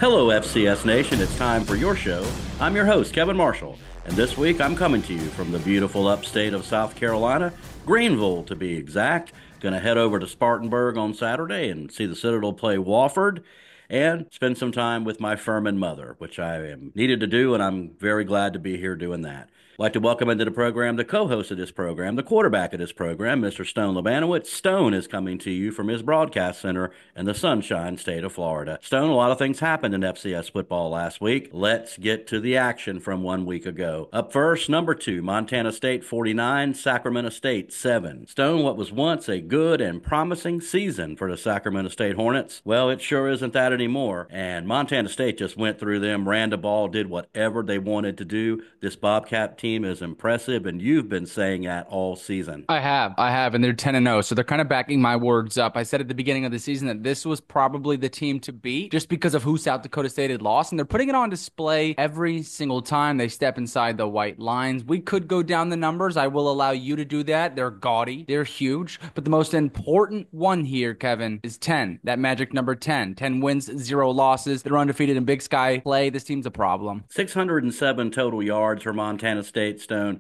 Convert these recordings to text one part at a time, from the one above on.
Hello, FCS Nation. It's time for your show. I'm your host, Kevin Marshall, and this week I'm coming to you from the beautiful upstate of South Carolina, Greenville to be exact. Going to head over to Spartanburg on Saturday and see the Citadel play Wofford and spend some time with my Furman mother, which I am needed to do, and I'm very glad to be here doing that. I'd like to welcome into the program the co-host of this program, the quarterback of this program, Mr. Stone Labanowitz. Stone is coming to you from his broadcast center in the Sunshine State of Florida. Stone, a lot of things happened in FCS football last week. Let's get to the action from 1 week ago. Up first, number 2, Montana State 49, Sacramento State 7. Stone, what was once a good and promising season for the Sacramento State Hornets, well, it sure isn't that anymore. And Montana State just went through them, ran the ball, did whatever they wanted to do. This Bobcat team is impressive, and you've been saying that all season. I have, and they're 10-0, so they're kind of backing my words up. I said at the beginning of the season that this was probably the team to beat just because of who South Dakota State had lost, and they're putting it on display every single time they step inside the white lines. We could go down the numbers. I will allow you to do that. They're gaudy. They're huge. But the most important one here, Kevin, is 10. That magic number 10. 10 wins, 0 losses. They're undefeated in Big Sky play. This team's a problem. 607 total yards for Montana State, Stone.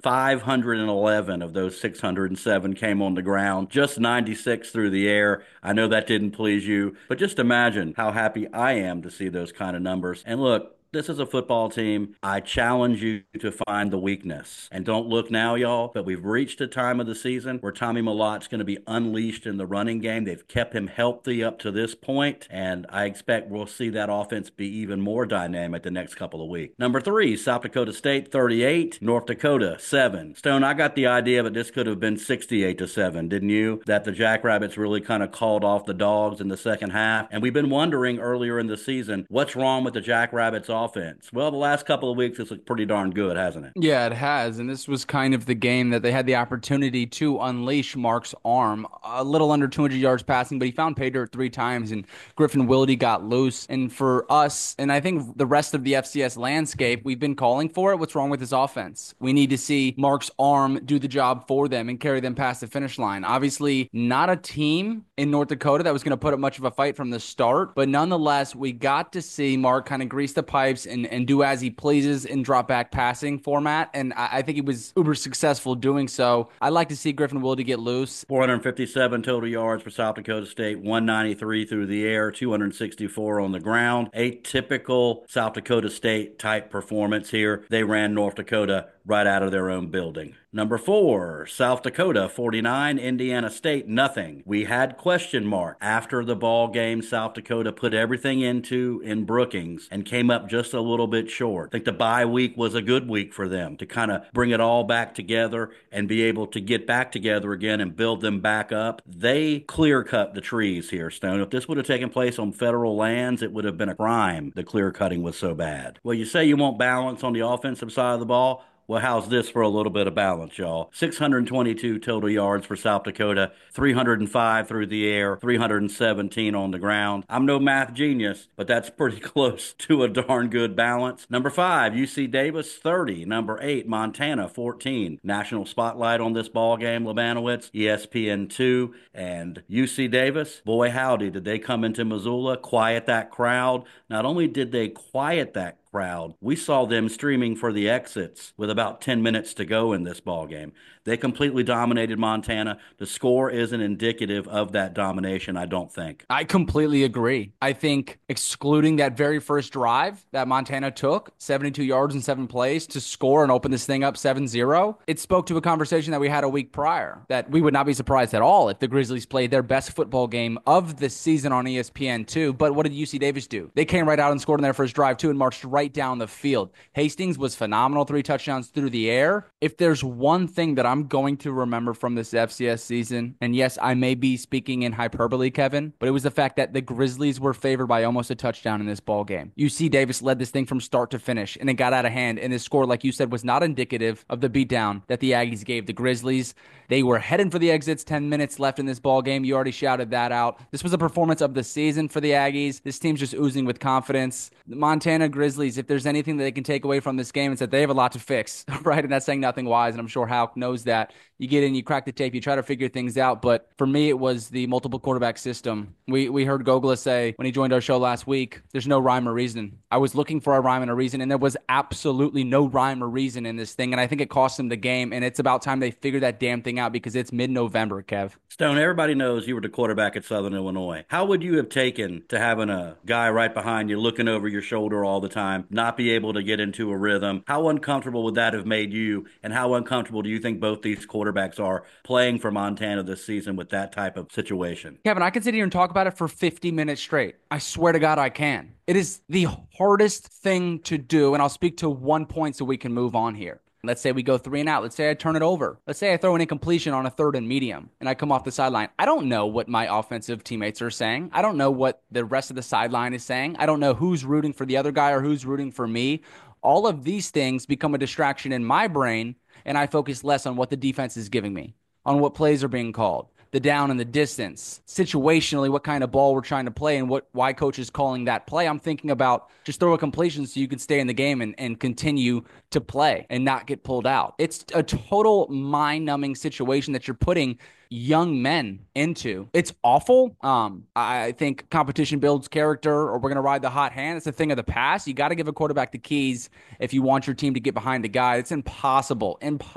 511 of those 607 came on the ground, just 96 through the air. I know that didn't please you, but just imagine how happy I am to see those kind of numbers. And look, this is a football team. I challenge you to find the weakness. And don't look now, y'all, but we've reached a time of the season where Tommy Malotte's going to be unleashed in the running game. They've kept him healthy up to this point, and I expect we'll see that offense be even more dynamic the next couple of weeks. Number 3, South Dakota State 38, North Dakota 7. Stone, I got the idea that this could have been 68-7, didn't you? That the Jackrabbits really kind of called off the Dogs in the second half. And we've been wondering earlier in the season, what's wrong with the Jackrabbits offense? Well, the last couple of weeks, it's looked pretty darn good, hasn't it? Yeah, it has. And this was kind of the game that they had the opportunity to unleash Mark's arm. A little under 200 yards passing, but he found pay dirt 3 times, and Griffin Wilde got loose. And for us, and I think the rest of the FCS landscape, we've been calling for it. What's wrong with his offense? We need to see Mark's arm do the job for them and carry them past the finish line. Obviously, not a team in North Dakota that was going to put up much of a fight from the start, but nonetheless, we got to see Mark kind of grease the pipes and do as he pleases in drop back passing format. And I think he was uber successful doing so. I'd like to see Griffin Wilde get loose. 457 total yards for South Dakota State, 193 through the air, 264 on the ground. A typical South Dakota State type performance here. They ran North Dakota right out of their own building. Number 4, South Dakota 49, Indiana State nothing. We had question mark after the ball game. South Dakota put everything in Brookings and came up just a little bit short. I think the bye week was a good week for them to kind of bring it all back together and be able to get back together again and build them back up. They clear cut the trees here, Stone. If this would have taken place on federal lands, it would have been a crime. The clear cutting was so bad. Well, you say you want balance on the offensive side of the ball. Well, how's this for a little bit of balance, y'all? 622 total yards for South Dakota, 305 through the air, 317 on the ground. I'm no math genius, but that's pretty close to a darn good balance. Number 5, UC Davis 30. Number 8, Montana 14. National spotlight on this ball game, Labanowitz, ESPN2, and UC Davis. Boy, howdy, did they come into Missoula, quiet that crowd. Not only did they quiet that crowd, we saw them streaming for the exits with about 10 minutes to go in this ball game. They completely dominated Montana. The score isn't indicative of that domination, I don't think. I completely agree. I think excluding that very first drive that Montana took, 72 yards in 7 plays to score and open this thing up 7-0, it spoke to a conversation that we had a week prior, that we would not be surprised at all if the Grizzlies played their best football game of the season on ESPN2. But what did UC Davis do? They came right out and scored in their first drive too and marched right down the field. Hastings was phenomenal, 3 touchdowns through the air. If there's one thing that I'm going to remember from this FCS season, and yes, I may be speaking in hyperbole, Kevin, but it was the fact that the Grizzlies were favored by almost a touchdown in this ball game. UC Davis led this thing from start to finish, and it got out of hand, and this score, like you said, was not indicative of the beatdown that the Aggies gave the Grizzlies. They were heading for the exits, 10 minutes left in this ball game. You already shouted that out. This was a performance of the season for the Aggies. This team's just oozing with confidence. The Montana Grizzlies, if there's anything that they can take away from this game, it's that they have a lot to fix, right? And that's saying nothing wise, and I'm sure Hauck knows knows that. You get in, you crack the tape, you try to figure things out. But for me, it was the multiple quarterback system. We heard Gogla say when he joined our show last week, there's no rhyme or reason. I was looking for a rhyme and a reason, and there was absolutely no rhyme or reason in this thing. And I think it cost him the game. And it's about time they figure that damn thing out because it's mid-November, Kev. Stone, everybody knows you were the quarterback at Southern Illinois. How would you have taken to having a guy right behind you looking over your shoulder all the time, not be able to get into a rhythm? How uncomfortable would that have made you? And how uncomfortable do you think both these quarterbacks are playing for Montana this season with that type of situation? Kevin, I can sit here and talk about it for 50 minutes straight. I swear to God, I can. It is the hardest thing to do. And I'll speak to 1 point so we can move on here. Let's say we go 3-and-out. Let's say I turn it over. Let's say I throw an incompletion on a 3rd and medium and I come off the sideline. I don't know what my offensive teammates are saying. I don't know what the rest of the sideline is saying. I don't know who's rooting for the other guy or who's rooting for me. All of these things become a distraction in my brain, and I focus less on what the defense is giving me, on what plays are being called, the down and the distance, situationally, what kind of ball we're trying to play and why coach is calling that play. I'm thinking about just throw a completion so you can stay in the game and continue to play and not get pulled out. It's a total mind-numbing situation that you're putting young men into. It's awful. I think competition builds character, or we're going to ride the hot hand. It's a thing of the past. You got to give a quarterback the keys if you want your team to get behind the guy. It's impossible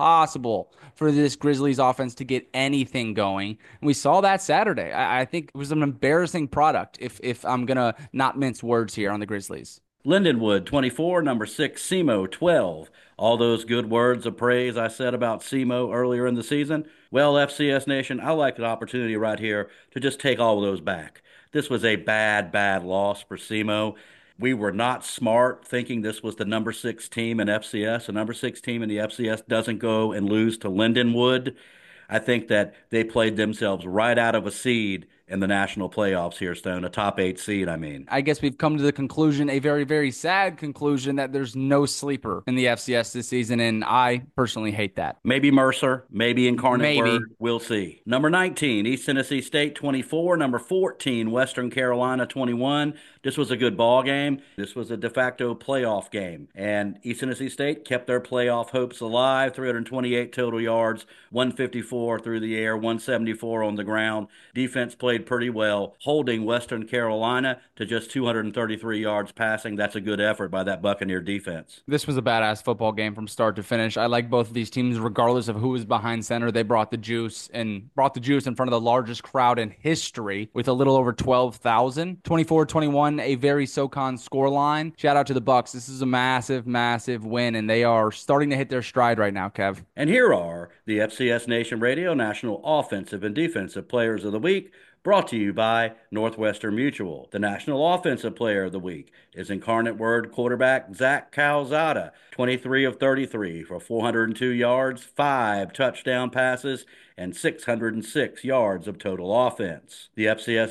for this Grizzlies offense to get anything going. And we saw that Saturday. I think it was an embarrassing product if I'm going to not mince words here on the Grizzlies. Lindenwood, 24, number 6, SEMO, 12. All those good words of praise I said about SEMO earlier in the season. Well, FCS Nation, I like the opportunity right here to just take all of those back. This was a bad, bad loss for SEMO. We were not smart thinking this was the number 6 team in FCS. The number 6 team in the FCS doesn't go and lose to Lindenwood. I think that they played themselves right out of a seed in the national playoffs here, Stone, a top 8 seed, I mean. I guess we've come to the conclusion, a very, very sad conclusion, that there's no sleeper in the FCS this season, and I personally hate that. Maybe Mercer, maybe Incarnate Maybe. Word, we'll see. Number 19, East Tennessee State, 24. Number 14, Western Carolina, 21. This was a good ball game. This was a de facto playoff game, and East Tennessee State kept their playoff hopes alive. 328 total yards, 154 through the air, 174 on the ground. Defense played pretty well, holding Western Carolina to just 233 yards passing. That's a good effort by that Buccaneer defense. This was a badass football game from start to finish. I like both of these teams, regardless of who was behind center. They brought the juice in front of the largest crowd in history with a little over 12,000. 24-21, a very SoCon scoreline. Shout out to the Bucks. This is a massive, massive win, and they are starting to hit their stride right now, Kev. And here are the FCS Nation Radio National Offensive and Defensive Players of the Week, brought to you by Northwestern Mutual. The National Offensive Player of the Week is Incarnate Word quarterback Zach Calzada, 23 of 33 for 402 yards, 5 touchdown passes, and 606 yards of total offense. The FCS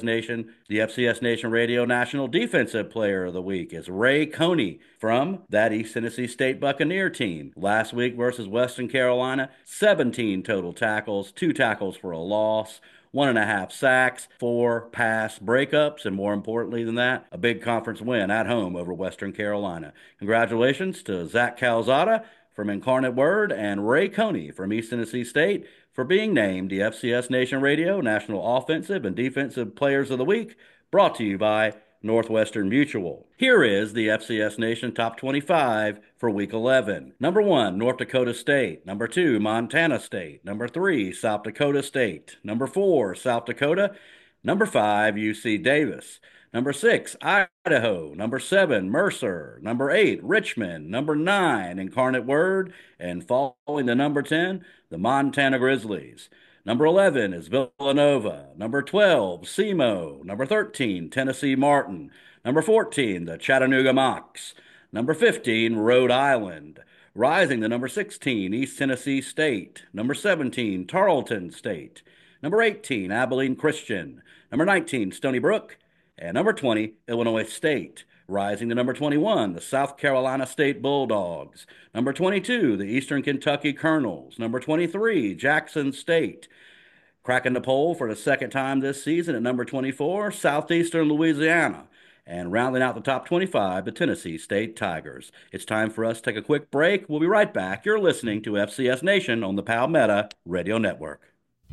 Nation Radio National Defensive Player of the Week is Ray Coney from that East Tennessee State Buccaneer team. Last week versus Western Carolina, 17 total tackles, 2 tackles for a loss, 1.5 sacks, 4 pass breakups, and more importantly than that, a big conference win at home over Western Carolina. Congratulations to Zach Calzada from Incarnate Word and Ray Coney from East Tennessee State for being named the FCS Nation Radio National Offensive and Defensive Players of the Week, brought to you by Northwestern Mutual. Here is the FCS Nation Top 25 for Week 11. Number 1, North Dakota State. Number 2, Montana State. Number 3, South Dakota State. Number 4, South Dakota. Number 5, UC Davis. Number 6, Idaho. Number 7, Mercer. Number 8, Richmond. Number 9, Incarnate Word. And following the number 10, the Montana Grizzlies. Number 11 is Villanova. Number 12, SEMO. Number 13, Tennessee Martin. Number 14, the Chattanooga Mocs. Number 15, Rhode Island. Rising to number 16, East Tennessee State. Number 17, Tarleton State. Number 18, Abilene Christian. Number 19, Stony Brook. And number 20, Illinois State. Rising to number 21, the South Carolina State Bulldogs. Number 22, the Eastern Kentucky Colonels. Number 23, Jackson State. Cracking the poll for the second time this season at number 24, Southeastern Louisiana. And rounding out the top 25, the Tennessee State Tigers. It's time for us to take a quick break. We'll be right back. You're listening to FCS Nation on the Palmetto Radio Network.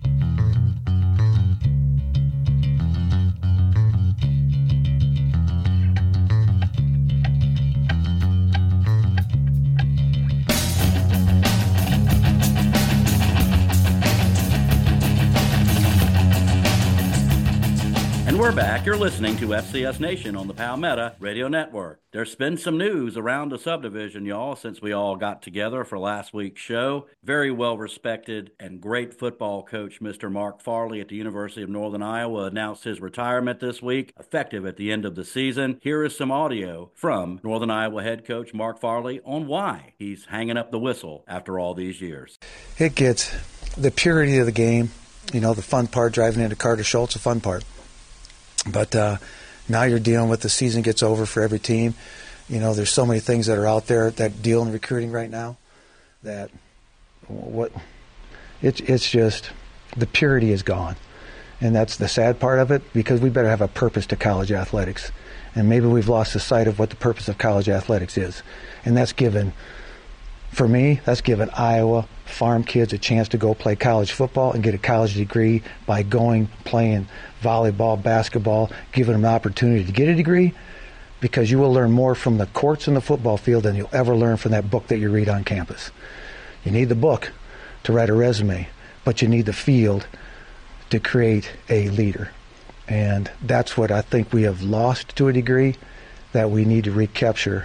And we're back. You're listening to FCS Nation on the Palmetto Radio Network. There's been some news around the subdivision, y'all, since we all got together for last week's show. Very well-respected and great football coach, Mr. Mark Farley at the University of Northern Iowa, announced his retirement this week, effective at the end of the season. Here is some audio from Northern Iowa head coach Mark Farley on why he's hanging up the whistle after all these years. It gets the purity of the game, the fun part, driving into Carter Schultz, the fun part. But now you're dealing with the season gets over for every team. There's so many things that are out there that deal in recruiting right now that it's just the purity is gone. And that's the sad part of it, because we better have a purpose to college athletics. And maybe we've lost the sight of what the purpose of college athletics is. And that's given Iowa farm kids a chance to go play college football and get a college degree by playing volleyball, basketball, giving them an opportunity to get a degree, because you will learn more from the courts and the football field than you'll ever learn from that book that you read on campus. You need the book to write a resume, but you need the field to create a leader. And that's what I think we have lost to a degree that we need to recapture.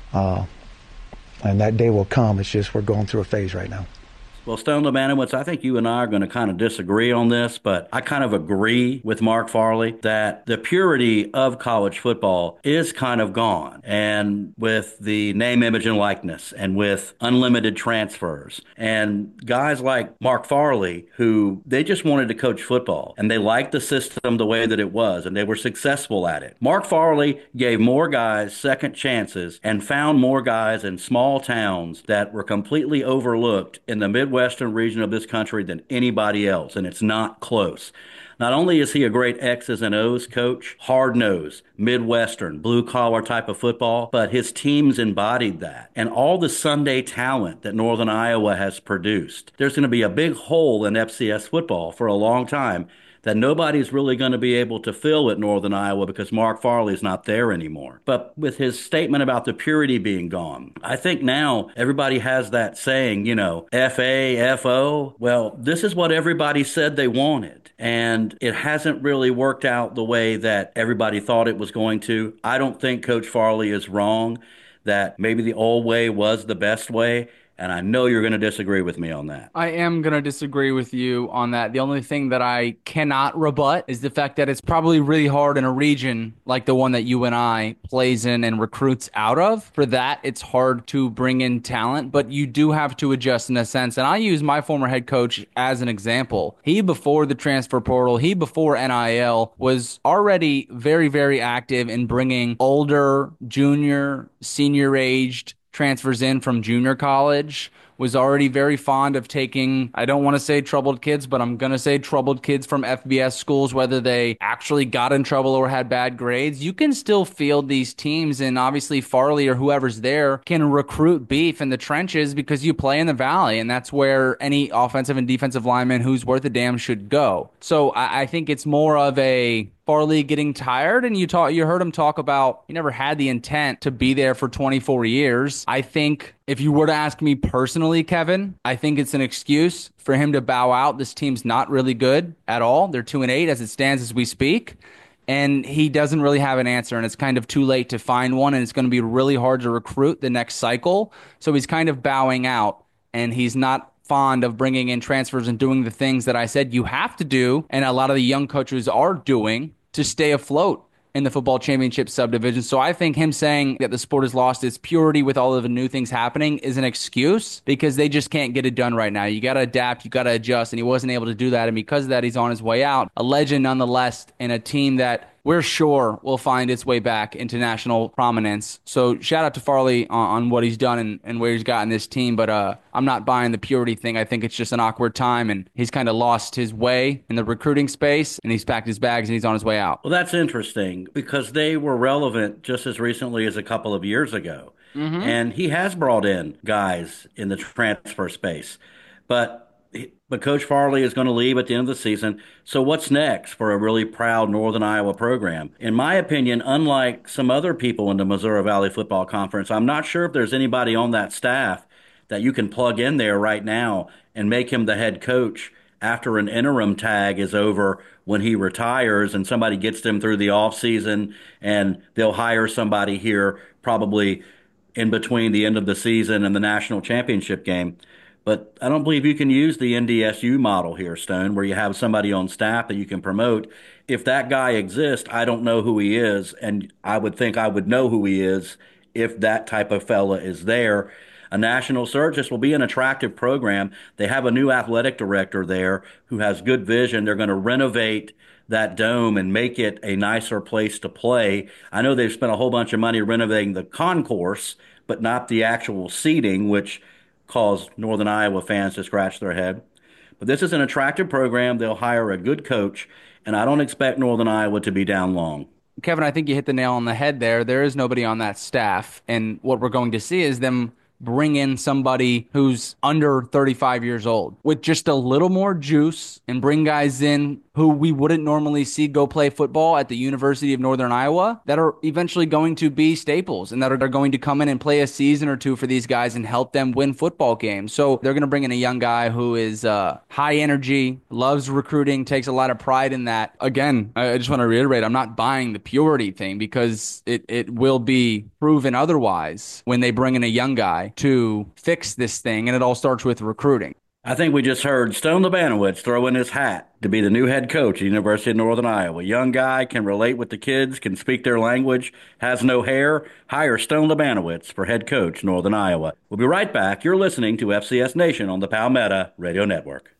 And that day will come. It's just we're going through a phase right now. Well, Stone Lebanowitz, I think you and I are going to kind of disagree on this, but I kind of agree with Mark Farley that the purity of college football is kind of gone. And with the name, image, and likeness, and with unlimited transfers, and guys like Mark Farley, who they just wanted to coach football, and they liked the system the way that it was, and they were successful at it. Mark Farley gave more guys second chances and found more guys in small towns that were completely overlooked in the Midwestern region of this country than anybody else, and it's not close. Not only is he a great X's and O's coach, hard-nosed, Midwestern, blue-collar type of football, but his teams embodied that. And all the Sunday talent that Northern Iowa has produced, there's going to be a big hole in FCS football for a long time that nobody's really going to be able to fill at Northern Iowa because Mark Farley's not there anymore. But with his statement about the purity being gone, I think now everybody has that saying, F-A, F-O. Well, this is what everybody said they wanted. And it hasn't really worked out the way that everybody thought it was going to. I don't think Coach Farley is wrong that maybe the old way was the best way. And I know you're going to disagree with me on that. I am going to disagree with you on that. The only thing that I cannot rebut is the fact that it's probably really hard in a region like the one that UNI plays in and recruits out of. For that, it's hard to bring in talent, but you do have to adjust in a sense. And I use my former head coach as an example. He, before the transfer portal, before NIL, was already very, very active in bringing older, junior, senior-aged transfers in from junior college, was already very fond of taking, I don't want to say troubled kids, but I'm going to say troubled kids from FBS schools, whether they actually got in trouble or had bad grades. You can still field these teams, and obviously Farley or whoever's there can recruit beef in the trenches because you play in the Valley, and that's where any offensive and defensive lineman who's worth a damn should go. So I think it's more of a Farley getting tired, and you heard him talk about he never had the intent to be there for 24 years. I think if you were to ask me personally, Kevin, I think it's an excuse for him to bow out. This team's not really good at all. They're 2-8 as it stands as we speak. And he doesn't really have an answer, and it's kind of too late to find one, and it's going to be really hard to recruit the next cycle. So he's kind of bowing out, and he's not fond of bringing in transfers and doing the things that I said you have to do, and a lot of the young coaches are doing to stay afloat in the football championship subdivision. So I think him saying that the sport has lost its purity with all of the new things happening is an excuse because they just can't get it done right now. You got to adapt, you got to adjust, and he wasn't able to do that. And because of that, he's on his way out. A legend nonetheless in a team that we're sure will find its way back into national prominence. So shout out to Farley on what he's done and where he's gotten this team. But I'm not buying the purity thing. I think it's just an awkward time, and he's kind of lost his way in the recruiting space, and he's packed his bags and he's on his way out. Well, that's interesting because they were relevant just as recently as a couple of years ago. And he has brought in guys in the transfer space. But Coach Farley is going to leave at the end of the season. So what's next for a really proud Northern Iowa program? In my opinion, unlike some other people in the Missouri Valley Football Conference, I'm not sure if there's anybody on that staff that you can plug in there right now and make him the head coach after an interim tag is over when he retires and somebody gets them through the offseason and they'll hire somebody here probably in between the end of the season and the national championship game. But I don't believe you can use the NDSU model here, Stone, where you have somebody on staff that you can promote. If that guy exists, I don't know who he is, and I would think I would know who he is if that type of fella is there. A national search, this will be an attractive program. They have a new athletic director there who has good vision. They're going to renovate that dome and make it a nicer place to play. I know they've spent a whole bunch of money renovating the concourse, but not the actual seating, which caused Northern Iowa fans to scratch their head. But this is an attractive program. They'll hire a good coach, and I don't expect Northern Iowa to be down long. Kevin, I think you hit the nail on the head there. There is nobody on that staff. And what we're going to see is them bring in somebody who's under 35 years old with just a little more juice and bring guys in who we wouldn't normally see go play football at the University of Northern Iowa that are eventually going to be staples and that are going to come in and play a season or two for these guys and help them win football games. So they're going to bring in a young guy who is high energy, loves recruiting, takes a lot of pride in that. Again, I just want to reiterate, I'm not buying the purity thing because it will be proven otherwise when they bring in a young guy to fix this thing, and it all starts with recruiting. I think we just heard Stone Labanowitz throw in his hat to be the new head coach at the University of Northern Iowa. Young guy, can relate with the kids, can speak their language, has no hair. Hire Stone Labanowitz for head coach, Northern Iowa. We'll be right back. You're listening to FCS Nation on the Palmetto Radio Network.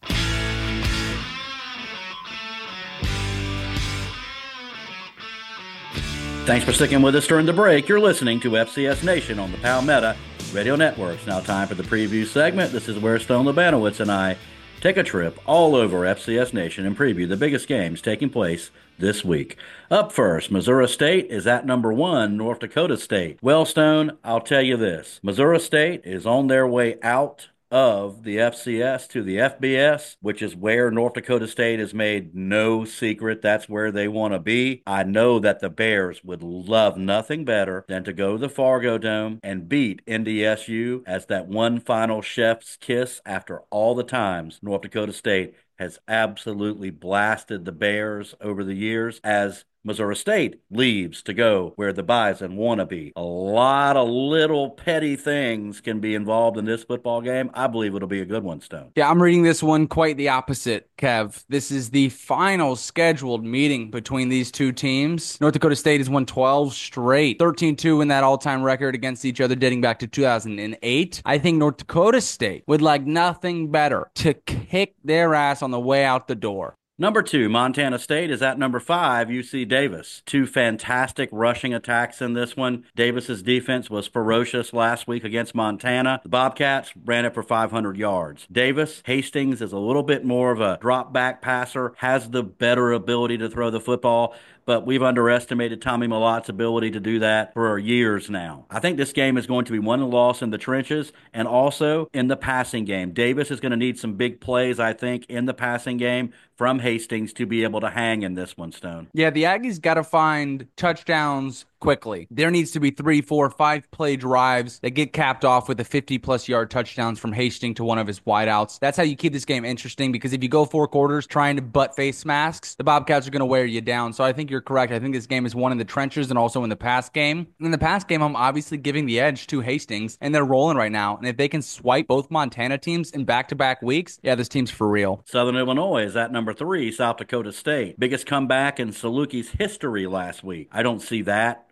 Thanks for sticking with us during the break. You're listening to FCS Nation on the Palmetto Radio Network. It's now time for the preview segment. This is where Stone Labanowitz and I take a trip all over FCS Nation and preview the biggest games taking place this week. Up first, Missouri State is at number 1, North Dakota State. Well, Stone, I'll tell you this. Missouri State is on their way out of the FCS to the FBS, which is where North Dakota State has made no secret that's where they want to be. I know that the Bears would love nothing better than to go to the Fargo Dome and beat NDSU as that one final chef's kiss after all the times North Dakota State has absolutely blasted the Bears over the years as Missouri State leaves to go where the Bison want to be. A lot of little petty things can be involved in this football game. I believe it'll be a good one, Stone. Yeah, I'm reading this one quite the opposite, Kev. This is the final scheduled meeting between these two teams. North Dakota State has won 12 straight, 13-2 in that all-time record against each other dating back to 2008. I think North Dakota State would like nothing better to kick their ass on the way out the door. Number 2, Montana State is at number 5, UC Davis. Two fantastic rushing attacks in this one. Davis's defense was ferocious last week against Montana. The Bobcats ran it for 500 yards. Davis, Hastings is a little bit more of a drop back passer, has the better ability to throw the football, but we've underestimated Tommy Malotte's ability to do that for years now. I think this game is going to be won and lost in the trenches and also in the passing game. Davis is going to need some big plays, I think, in the passing game from Hastings to be able to hang in this one, Stone. Yeah, the Aggies got to find touchdowns quickly. There needs to be 3, 4, 5 play drives that get capped off with a 50-plus yard touchdowns from Hastings to one of his wideouts. That's how you keep this game interesting, because if you go 4 quarters trying to butt face masks, the Bobcats are going to wear you down. So I think you're correct. I think this game is won in the trenches and also in the pass game. In the pass game, I'm obviously giving the edge to Hastings, and they're rolling right now. And if they can swipe both Montana teams in back-to-back weeks, yeah, this team's for real. Southern Illinois is at number 3, South Dakota State. Biggest comeback in Salukie's history last week. I don't see that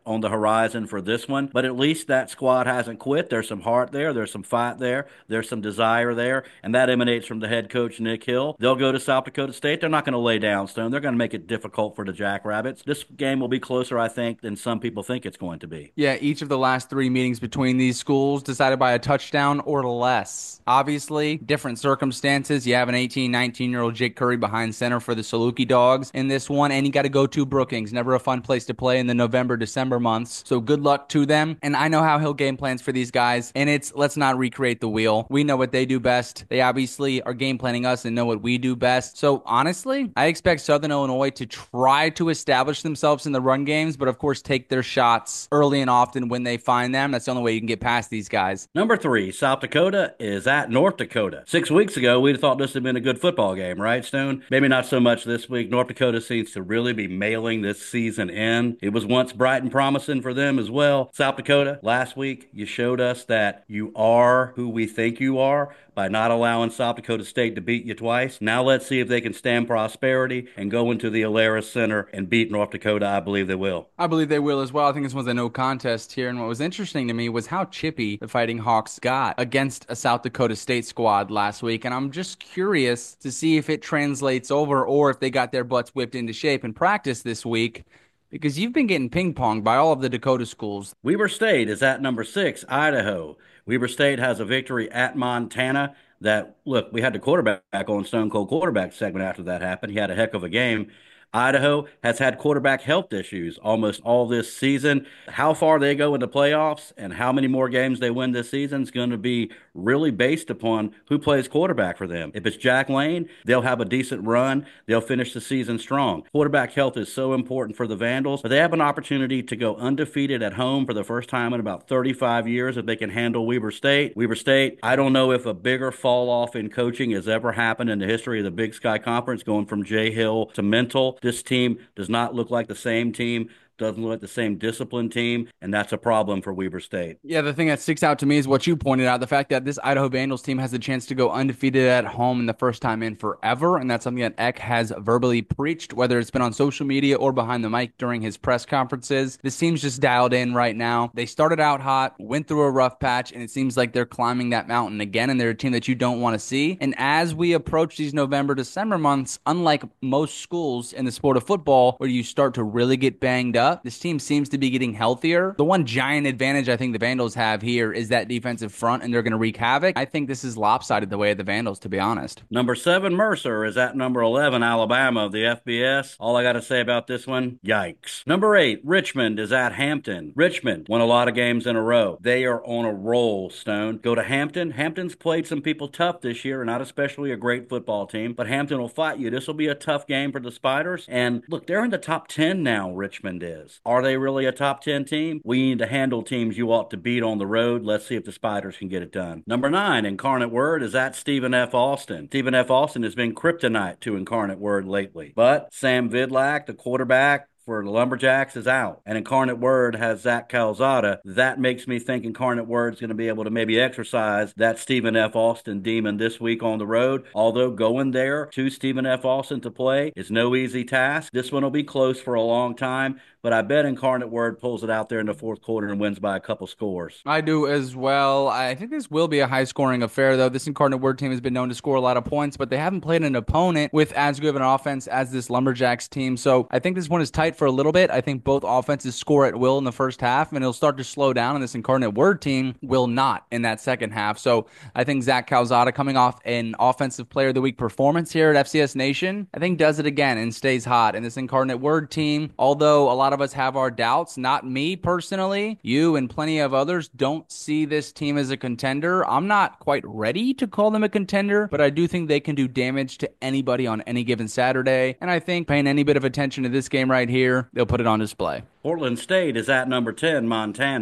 on the horizon for this one, but at least that squad hasn't quit. There's some heart there. There's some fight there. There's some desire there, and that emanates from the head coach, Nick Hill. They'll go to South Dakota State. They're not going to lay down, Stone. They're going to make it difficult for the Jackrabbits. This game will be closer, I think, than some people think it's going to be. Yeah, each of the last 3 meetings between these schools decided by a touchdown or less. Obviously, different circumstances. You have an 18, 19-year-old Jake Curry behind center for the Saluki Dogs in this one, and you got to go to Brookings. Never a fun place to play in the November, December months. So good luck to them. And I know how Hill game plans for these guys, and it's let's not recreate the wheel. We know what they do best. They obviously are game planning us and know what we do best. So honestly, I expect Southern Illinois to try to establish themselves in the run games, but of course take their shots early and often when they find them. That's the only way you can get past these guys. Number 3, South Dakota is at North Dakota. 6 weeks ago, we'd have thought this had been a good football game, right, Stone? Maybe not so much this week. North Dakota seems to really be mailing this season in. It was once bright and promising for them as well. South Dakota, last week, you showed us that you are who we think you are by not allowing South Dakota State to beat you twice. Now let's see if they can stand prosperity and go into the Alerus Center and beat North Dakota. I believe they will. I believe they will as well. I think this was a no contest here. And what was interesting to me was how chippy the Fighting Hawks got against a South Dakota State squad last week. And I'm just curious to see if it translates over or if they got their butts whipped into shape in practice this week, because you've been getting ping-ponged by all of the Dakota schools. Weber State is at number 6, Idaho. Weber State has a victory at Montana. That, look, we had the quarterback on Stone Cold Quarterback segment after that happened. He had a heck of a game. Idaho has had quarterback health issues almost all this season. How far they go into playoffs and how many more games they win this season is going to be really based upon who plays quarterback for them. If it's Jack Lane, they'll have a decent run. They'll finish the season strong. Quarterback health is so important for the Vandals, but they have an opportunity to go undefeated at home for the first time in about 35 years if they can handle Weber State. Weber State, I don't know if a bigger fall off in coaching has ever happened in the history of the Big Sky Conference, going from Jay Hill to Mental. This team does not look like the same team, doesn't look like the same disciplined team, and that's a problem for Weber State. Yeah, the thing that sticks out to me is what you pointed out, the fact that this Idaho Vandals team has a chance to go undefeated at home in the first time in forever, and that's something that Eck has verbally preached, whether it's been on social media or behind the mic during his press conferences. This team's just dialed in right now. They started out hot, went through a rough patch, and it seems like they're climbing that mountain again, and they're a team that you don't want to see. And as we approach these November, December months, unlike most schools in the sport of football, where you start to really get banged up, this team seems to be getting healthier. The one giant advantage I think the Vandals have here is that defensive front, and they're going to wreak havoc. I think this is lopsided the way of the Vandals, to be honest. Number 7, Mercer is at number 11, Alabama of the FBS. All I got to say about this one, yikes. Number 8, Richmond is at Hampton. Richmond won a lot of games in a row. They are on a roll, Stone. Go to Hampton. Hampton's played some people tough this year, not especially a great football team, but Hampton will fight you. This will be a tough game for the Spiders. And look, they're in the top 10 now, Richmond is. Are they really a top 10 team? We need to handle teams you ought to beat on the road. Let's see if the Spiders can get it done. Number 9, Incarnate Word is at Stephen F. Austin. Stephen F. Austin has been kryptonite to Incarnate Word lately. But Sam Vidlac, the quarterback for the Lumberjacks, is out. And Incarnate Word has Zach Calzada. That makes me think Incarnate Word's going to be able to maybe exercise that Stephen F. Austin demon this week on the road. Although going there to Stephen F. Austin to play is no easy task. This one will be close for a long time, but I bet Incarnate Word pulls it out there in the fourth quarter and wins by a couple scores. I do as well. I think this will be a high-scoring affair, though. This Incarnate Word team has been known to score a lot of points, but they haven't played an opponent with as good of an offense as this Lumberjacks team. So I think this one is tight for a little bit. I think both offenses score at will in the first half, and it'll start to slow down, and this Incarnate Word team will not in that second half. So I think Zach Calzada, coming off an Offensive Player of the Week performance here at FCS Nation, I think does it again and stays hot. And this Incarnate Word team, although a lot of us have our doubts, not me personally, you and plenty of others don't see this team as a contender. I'm not quite ready to call them a contender, but I do think they can do damage to anybody on any given Saturday. And I think paying any bit of attention to this game right here, they'll put it on display. Portland State is at number 10, Montana.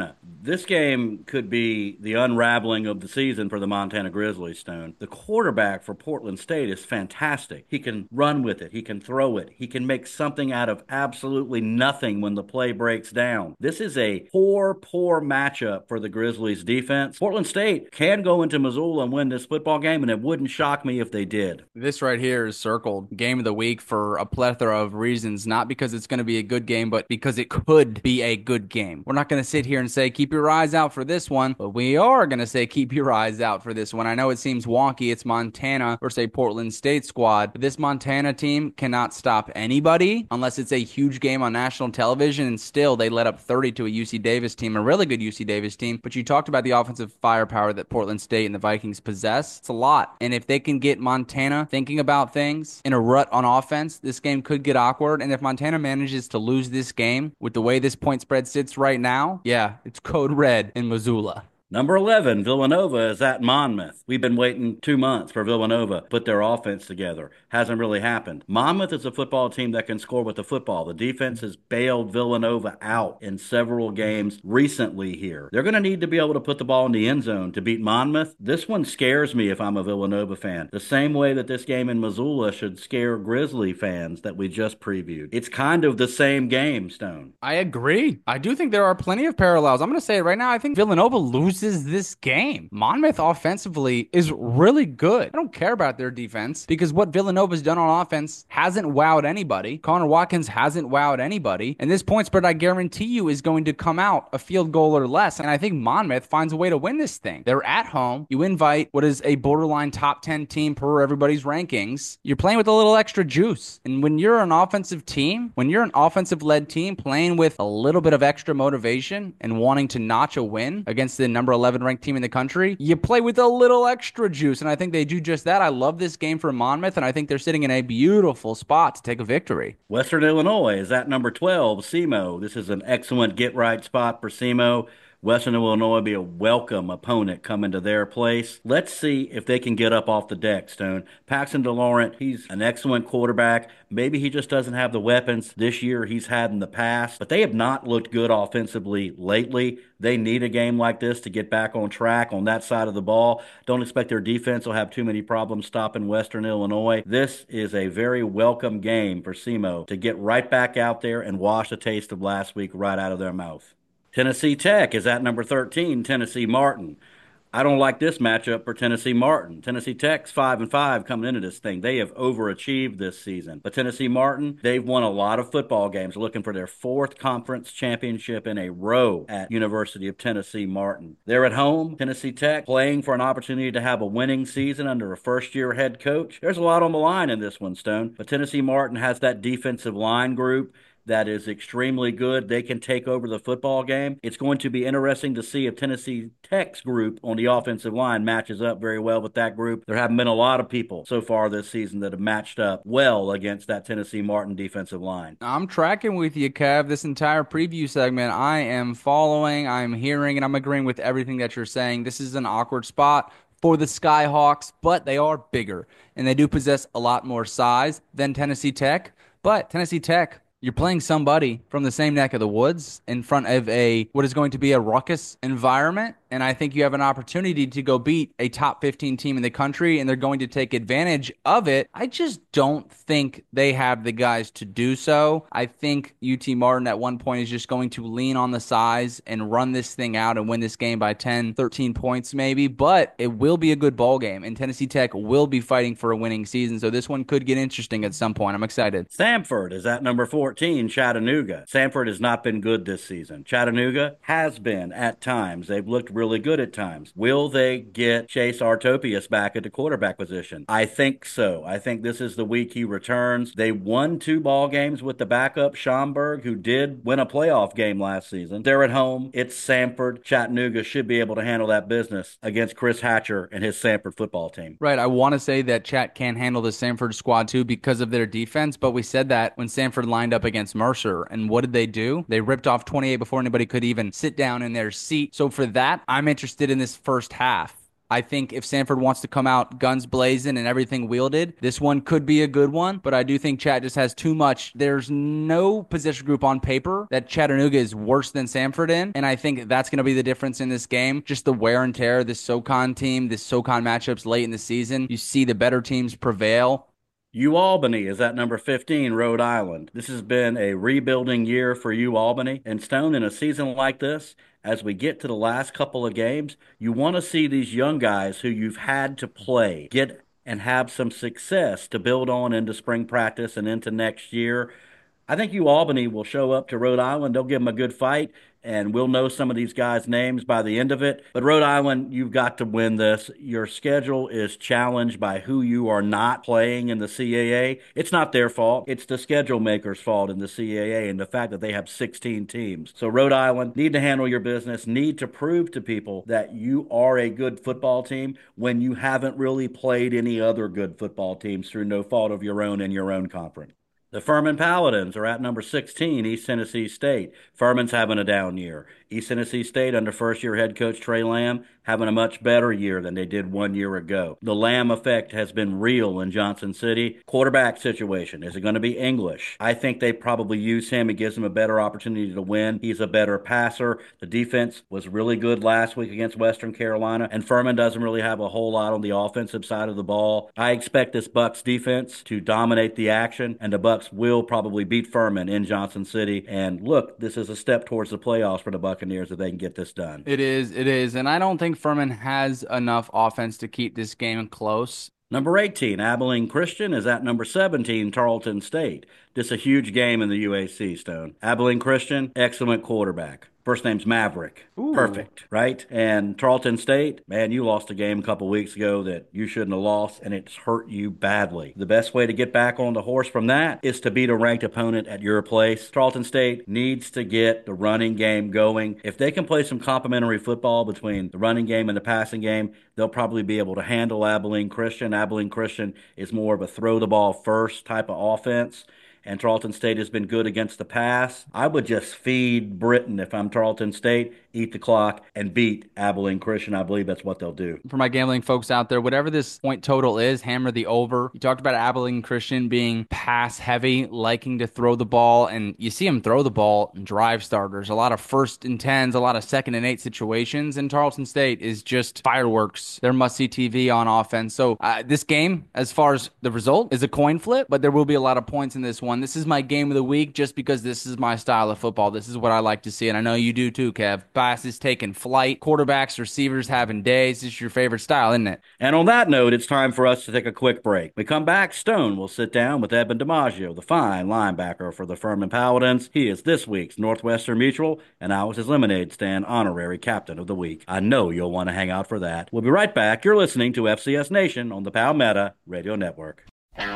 This game could be the unraveling of the season for the Montana Grizzlies, Stone. The quarterback for Portland State is fantastic. He can run with it. He can throw it. He can make something out of absolutely nothing when the play breaks down. This is a poor matchup for the Grizzlies defense. Portland State can go into Missoula and win this football game, and it wouldn't shock me if they did. This right here is circled game of the week for a plethora of reasons, not because it's going to be a good game, but because it could be a good game. We're not going to sit here and say, keep your eyes out for this one, but we are going to say, keep your eyes out for this one. I know it seems wonky. It's Montana versus a Portland State squad, but this Montana team cannot stop anybody unless it's a huge game on national television, and still they let up 30 to a UC Davis team, a really good UC Davis team. But you talked about the offensive firepower that Portland State and the Vikings possess. It's a lot. And if they can get Montana thinking about things in a rut on offense, this game could get awkward. And if Montana manages to lose this game with the way this point spread sits right now, yeah, it's code red in Missoula. Number 11, Villanova is at Monmouth. We've been waiting 2 months for Villanova to put their offense together. Hasn't really happened. Monmouth is a football team that can score with the football. The defense has bailed Villanova out in several games recently here. They're going to need to be able to put the ball in the end zone to beat Monmouth. This one scares me if I'm a Villanova fan. The same way that this game in Missoula should scare Grizzly fans that we just previewed. It's kind of the same game, Stone. I agree. I do think there are plenty of parallels. I'm going to say it right now. I think Villanova loses this game. Monmouth offensively is really good. I don't care about their defense because what Villanova's done on offense hasn't wowed anybody. Connor Watkins hasn't wowed anybody. And this point spread, I guarantee you, is going to come out a field goal or less. And I think Monmouth finds a way to win this thing. They're at home. You invite what is a borderline top 10 team per everybody's rankings. You're playing with a little extra juice. And when you're an offensive team, when you're an offensive-led team playing with a little bit of extra motivation and wanting to notch a win against the number 11 ranked team in the country, you play with a little extra juice, and I think they do just that. I love this game for Monmouth, and I think they're sitting in a beautiful spot to take a victory. Western Illinois is at number 12, SEMO. This is an excellent get-right spot for SEMO. Western Illinois will be a welcome opponent coming to their place. Let's see if they can get up off the deck, Stone. Paxton DeLaurent, he's an excellent quarterback. Maybe he just doesn't have the weapons this year he's had in the past, but they have not looked good offensively lately. They need a game like this to get back on track on that side of the ball. Don't expect their defense will have too many problems stopping Western Illinois. This is a very welcome game for SEMO to get right back out there and wash the taste of last week right out of their mouth. Tennessee Tech is at number 13, Tennessee Martin. I don't like this matchup for Tennessee Martin. Tennessee Tech's 5-5 coming into this thing. They have overachieved this season. But Tennessee Martin, they've won a lot of football games, looking for their 4th conference championship in a row at University of Tennessee Martin. They're at home, Tennessee Tech, playing for an opportunity to have a winning season under a first-year head coach. There's a lot on the line in this one, Stone. But Tennessee Martin has that defensive line group that is extremely good. They can take over the football game. It's going to be interesting to see if Tennessee Tech's group on the offensive line matches up very well with that group. There haven't been a lot of people so far this season that have matched up well against that Tennessee Martin defensive line. I'm tracking with you, Kev. This entire preview segment, I am following, I'm hearing, and I'm agreeing with everything that you're saying. This is an awkward spot for the Skyhawks, but they are bigger, and they do possess a lot more size than Tennessee Tech. But Tennessee Tech, you're playing somebody from the same neck of the woods in front of what is going to be a ruckus environment. And I think you have an opportunity to go beat a top 15 team in the country, and they're going to take advantage of it. I just don't think they have the guys to do so. I think UT Martin at one point is just going to lean on the size and run this thing out and win this game by 10, 13 points maybe. But it will be a good ball game, and Tennessee Tech will be fighting for a winning season. So this one could get interesting at some point. I'm excited. Samford is at number 14, Chattanooga. Samford has not been good this season. Chattanooga has been at times. They've looked really good at times. Will they get Chase Artopius back at the quarterback position? I think so. I think this is the week he returns. They won 2 ball games with the backup, Schomburg, who did win a playoff game last season. They're at home. It's Samford. Chattanooga should be able to handle that business against Chris Hatcher and his Samford football team. Right. I want to say that Chat can handle the Samford squad too because of their defense, but we said that when Samford lined up against Mercer. And what did they do? They ripped off 28 before anybody could even sit down in their seat. So for that, I'm interested in this first half I think if Sanford wants to come out guns blazing and everything wielded, this one could be a good one. But I do think Chat just has too much. There's no position group on paper that Chattanooga is worse than Sanford in. And I think that's going to be the difference in this game. Just the wear and tear of this SoCon team, this SoCon matchups late in the season. You see the better teams prevail. UAlbany is at number 15, Rhode Island. This has been a rebuilding year for UAlbany. And Stone, in a season like this, as we get to the last couple of games, you want to see these young guys who you've had to play get and have some success to build on into spring practice and into next year. I think UAlbany will show up to Rhode Island. They'll give them a good fight, and we'll know some of these guys' names by the end of it. But Rhode Island, you've got to win this. Your schedule is challenged by who you are not playing in the CAA. It's not their fault. It's the schedule makers' fault in the CAA and the fact that they have 16 teams. So Rhode Island, need to handle your business, need to prove to people that you are a good football team when you haven't really played any other good football teams through no fault of your own in your own conference. The Furman Paladins are at number 16, East Tennessee State. Furman's having a down year. East Tennessee State, under first-year head coach Trey Lamb, having a much better year than they did 1 year ago. The Lamb effect has been real in Johnson City. Quarterback situation, is it going to be English? I think they probably use him. It gives him a better opportunity to win. He's a better passer. The defense was really good last week against Western Carolina, and Furman doesn't really have a whole lot on the offensive side of the ball. I expect this Bucks defense to dominate the action, and the Bucks will probably beat Furman in Johnson City. And look, this is a step towards the playoffs for the Buccaneers if they can get this done. It is. And I don't think Furman has enough offense to keep this game close. Number 18, Abilene Christian, is at number 17, Tarleton State. This is a huge game in the UAC, Stone. Abilene Christian, excellent quarterback. First name's Maverick. Ooh. Perfect, right? And Tarleton State, man, you lost a game a couple weeks ago that you shouldn't have lost, and it's hurt you badly. The best way to get back on the horse from that is to beat a ranked opponent at your place. Tarleton State needs to get the running game going. If they can play some complementary football between the running game and the passing game, they'll probably be able to handle Abilene Christian. Abilene Christian is more of a throw the ball first type of offense, and Tarleton State has been good against the pass. I would just feed Britain if I'm Tarleton State, eat the clock, and beat Abilene Christian. I believe that's what they'll do. For my gambling folks out there, whatever this point total is, hammer the over. You talked about Abilene Christian being pass heavy, liking to throw the ball, and you see them throw the ball in drive starters, a lot of 1st and 10s, a lot of 2nd and 8 situations, and Tarleton State is just fireworks. They're must-see TV on offense. So this game, as far as the result, is a coin flip, but there will be a lot of points in this one. This is my game of the week just because this is my style of football. This is what I like to see, and I know you do too, Kev. Passes taking flight, quarterbacks, receivers having days. This is your favorite style, isn't it? And on that note, it's time for us to take a quick break. We come back, Stone will sit down with Eben DiMaggio, the fine linebacker for the Furman Paladins. He is this week's Northwestern Mutual, and I was his lemonade stand honorary captain of the week. I know you'll want to hang out for that. We'll be right back. You're listening to FCS Nation on the Palmetto Radio Network.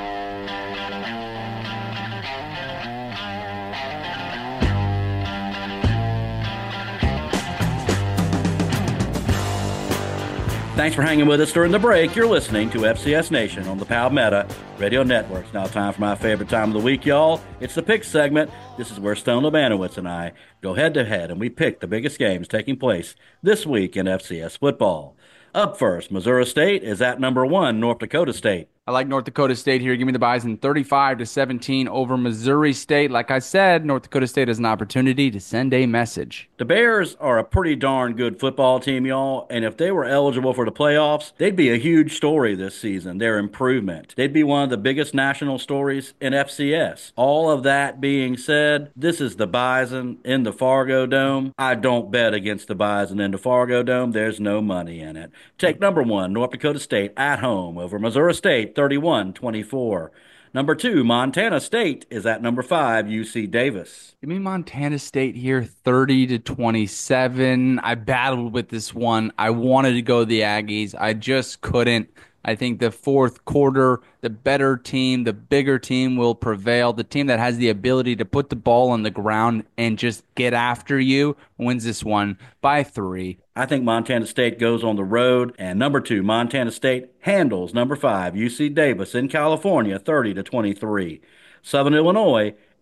Thanks for hanging with us during the break. You're listening to FCS Nation on the Palmetto Radio Network. It's now time for my favorite time of the week, y'all. It's the pick segment. This is where Stone Lebanowitz and I go head-to-head, and we pick the biggest games taking place this week in FCS football. Up first, Missouri State is at number 1, North Dakota State. I like North Dakota State here. Give me the Bison 35-17 over Missouri State. Like I said, North Dakota State has an opportunity to send a message. The Bears are a pretty darn good football team, y'all, and if they were eligible for the playoffs, they'd be a huge story this season, their improvement. They'd be one of the biggest national stories in FCS. All of that being said, this is the Bison in the Fargo Dome. I don't bet against the Bison in the Fargo Dome. There's no money in it. Take number 1, North Dakota State at home over Missouri State, 31-24. Number 2, Montana State is at number 5, UC Davis. Give me Montana State here, 30-27. I battled with this one. I wanted to go the Aggies. I just couldn't. I think the fourth quarter, the better team, the bigger team will prevail. The team that has the ability to put the ball on the ground and just get after you wins this one by 3. I think Montana State goes on the road. And number 2, Montana State handles number 5, UC Davis in California, 30-23. Southern Illinois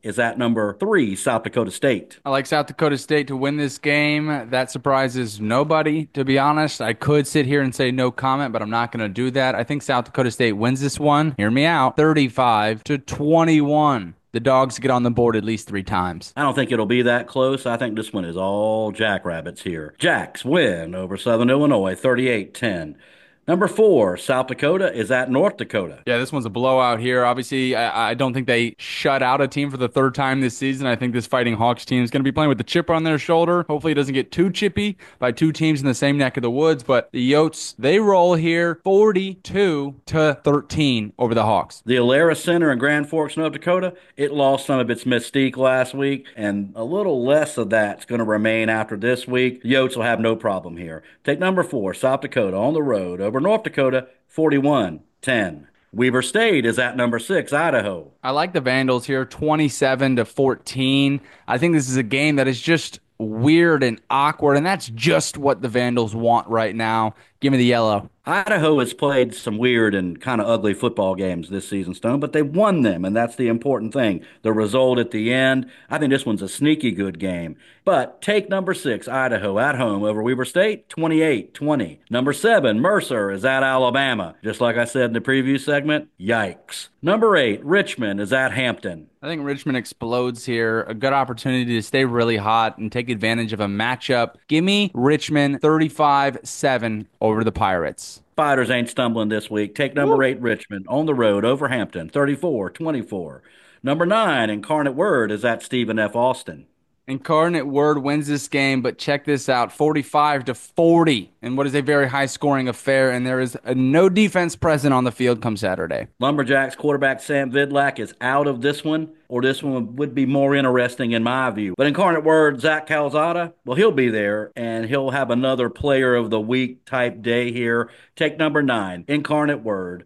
is at number 3, South Dakota State. I like South Dakota State to win this game. That surprises nobody, to be honest. I could sit here and say no comment, but I'm not going to do that. I think South Dakota State wins this one. Hear me out. 35-21. The Dogs get on the board at least 3 times. I don't think it'll be that close. I think this one is all Jackrabbits here. Jacks win over Southern Illinois 38-10. Number 4, South Dakota is at North Dakota. Yeah, this one's a blowout here. Obviously, I don't think they shut out a team for the 3rd time this season. I think this Fighting Hawks team is going to be playing with the chip on their shoulder. Hopefully, it doesn't get too chippy by 2 teams in the same neck of the woods. But the Yotes, they roll here 42-13 over the Hawks. The Alara Center in Grand Forks, North Dakota, it lost some of its mystique last week, and a little less of that's going to remain after this week. The Yotes will have no problem here. Take number 4, South Dakota, on the road over North Dakota, 41-10. Weber State is at number 6, Idaho. I like the Vandals here, 27-14. I think this is a game that is just weird and awkward, and that's just what the Vandals want right now. Give me the yellow. Idaho has played some weird and kind of ugly football games this season, Stone, but they won them, and that's the important thing. The result at the end, I think this one's a sneaky good game. But take number 6, Idaho, at home over Weber State, 28-20. Number 7, Mercer, is at Alabama. Just like I said in the preview segment, yikes. Number 8, Richmond, is at Hampton. I think Richmond explodes here. A good opportunity to stay really hot and take advantage of a matchup. Give me Richmond 35-7 over the Pirates. Spiders ain't stumbling this week. Take number 8, Richmond, on the road over Hampton, 34-24. Number 9, Incarnate Word, is at Stephen F. Austin. Incarnate Word wins this game, but check this out, 45-40 in what is a very high-scoring affair, and there is no defense present on the field come Saturday. Lumberjacks quarterback Sam Vidlak is out of this one, or this one would be more interesting in my view. But Incarnate Word, Zach Calzada, well, he'll be there, and he'll have another player of the week type day here. Take number 9, Incarnate Word,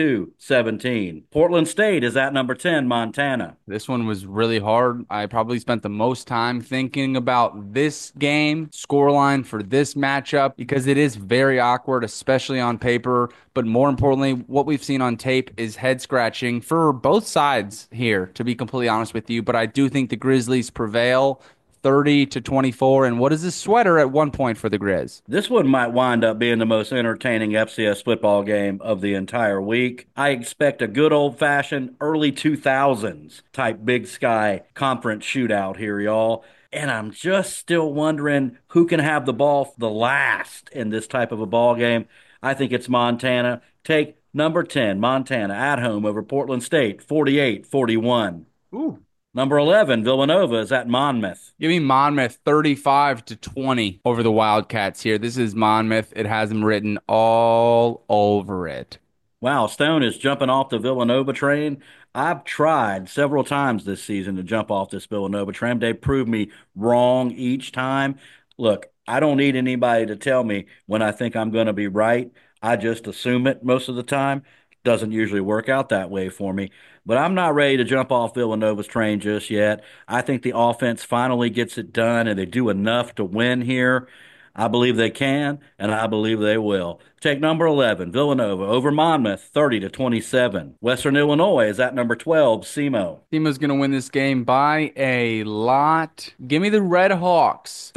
42-17. Portland State is at number 10, Montana. This one was really hard. I probably spent the most time thinking about this game, scoreline for this matchup, because it is very awkward, especially on paper. But more importantly, what we've seen on tape is head scratching for both sides here, to be completely honest with you. But I do think the Grizzlies prevail 30-24. And what is this sweater at 1 point for the Grizz? This one might wind up being the most entertaining FCS football game of the entire week. I expect a good old-fashioned early 2000s type Big Sky conference shootout here, y'all. And I'm just still wondering who can have the ball the last in this type of a ball game. I think it's Montana. Take number 10, Montana, at home over Portland State, 48-41. Ooh. Number 11, Villanova, is at Monmouth. Give me Monmouth 35-20 over the Wildcats here. This is Monmouth. It has them written all over it. Wow, Stone is jumping off the Villanova train. I've tried several times this season to jump off this Villanova train. They proved me wrong each time. Look, I don't need anybody to tell me when I think I'm going to be right. I just assume it most of the time. Doesn't usually work out that way for me. But I'm not ready to jump off Villanova's train just yet. I think the offense finally gets it done, and they do enough to win here. I believe they can, and I believe they will. Take number 11, Villanova, over Monmouth, 30-27. Western Illinois is at number 12, SEMO. SEMO's going to win this game by a lot. Give me the Red Hawks,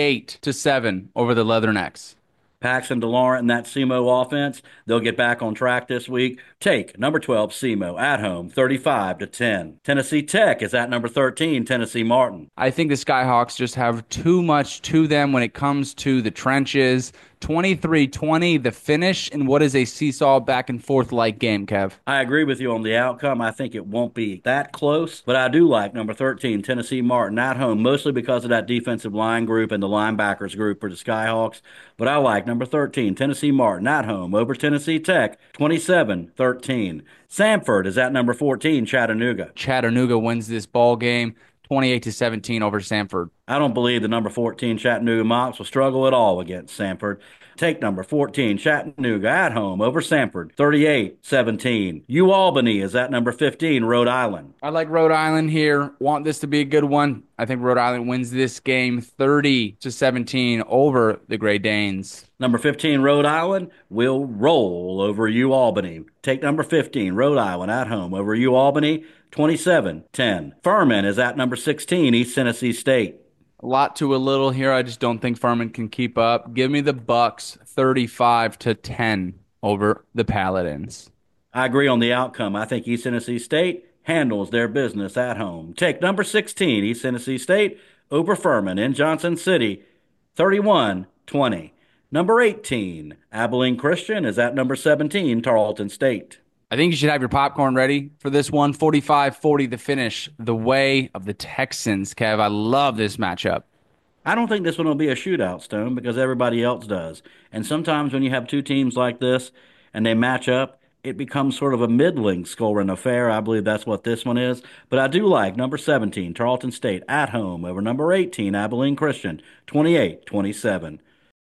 38-7 over the Leathernecks. Paxton DeLaurent and that SEMO offense, they'll get back on track this week. Take number 12, SEMO, at home, 35-10. Tennessee Tech is at number 13, Tennessee Martin. I think the Skyhawks just have too much to them when it comes to the trenches. 23-20, the finish, in what is a seesaw back and forth like game, Kev. I agree with you on the outcome. I think it won't be that close, but I do like number 13, Tennessee Martin, at home, mostly because of that defensive line group and the linebackers group for the Skyhawks. But I like number 13, Tennessee Martin, at home, over Tennessee Tech, 27-13. Samford is at number 14, Chattanooga. Chattanooga wins this ball game, 28-17 over Samford. I don't believe the number 14 Chattanooga Mocs will struggle at all against Samford. Take number 14 Chattanooga at home over Samford, 38-17. UAlbany is at number 15 Rhode Island. I like Rhode Island here. Want this to be a good one. I think Rhode Island wins this game 30-17 over the Great Danes. Number 15 Rhode Island will roll over UAlbany. Take number 15 Rhode Island at home over UAlbany, 27-10. Furman is at number 16 East Tennessee State. A lot to a little here. I just don't think Furman can keep up. Give me the Bucks 35-10 over the Paladins. I agree on the outcome. I think East Tennessee State handles their business at home. Take number 16 East Tennessee State over Furman in Johnson City, 31-20. Number 18 Abilene Christian is at number 17 Tarleton State. I think you should have your popcorn ready for this one. 45-40 the finish, the way of the Texans. Kev, I love this matchup. I don't think this one will be a shootout, Stone, because everybody else does. And sometimes when you have two teams like this and they match up, it becomes sort of a middling scoring affair. I believe that's what this one is. But I do like number 17, Tarleton State, at home over number 18, Abilene Christian, 28-27.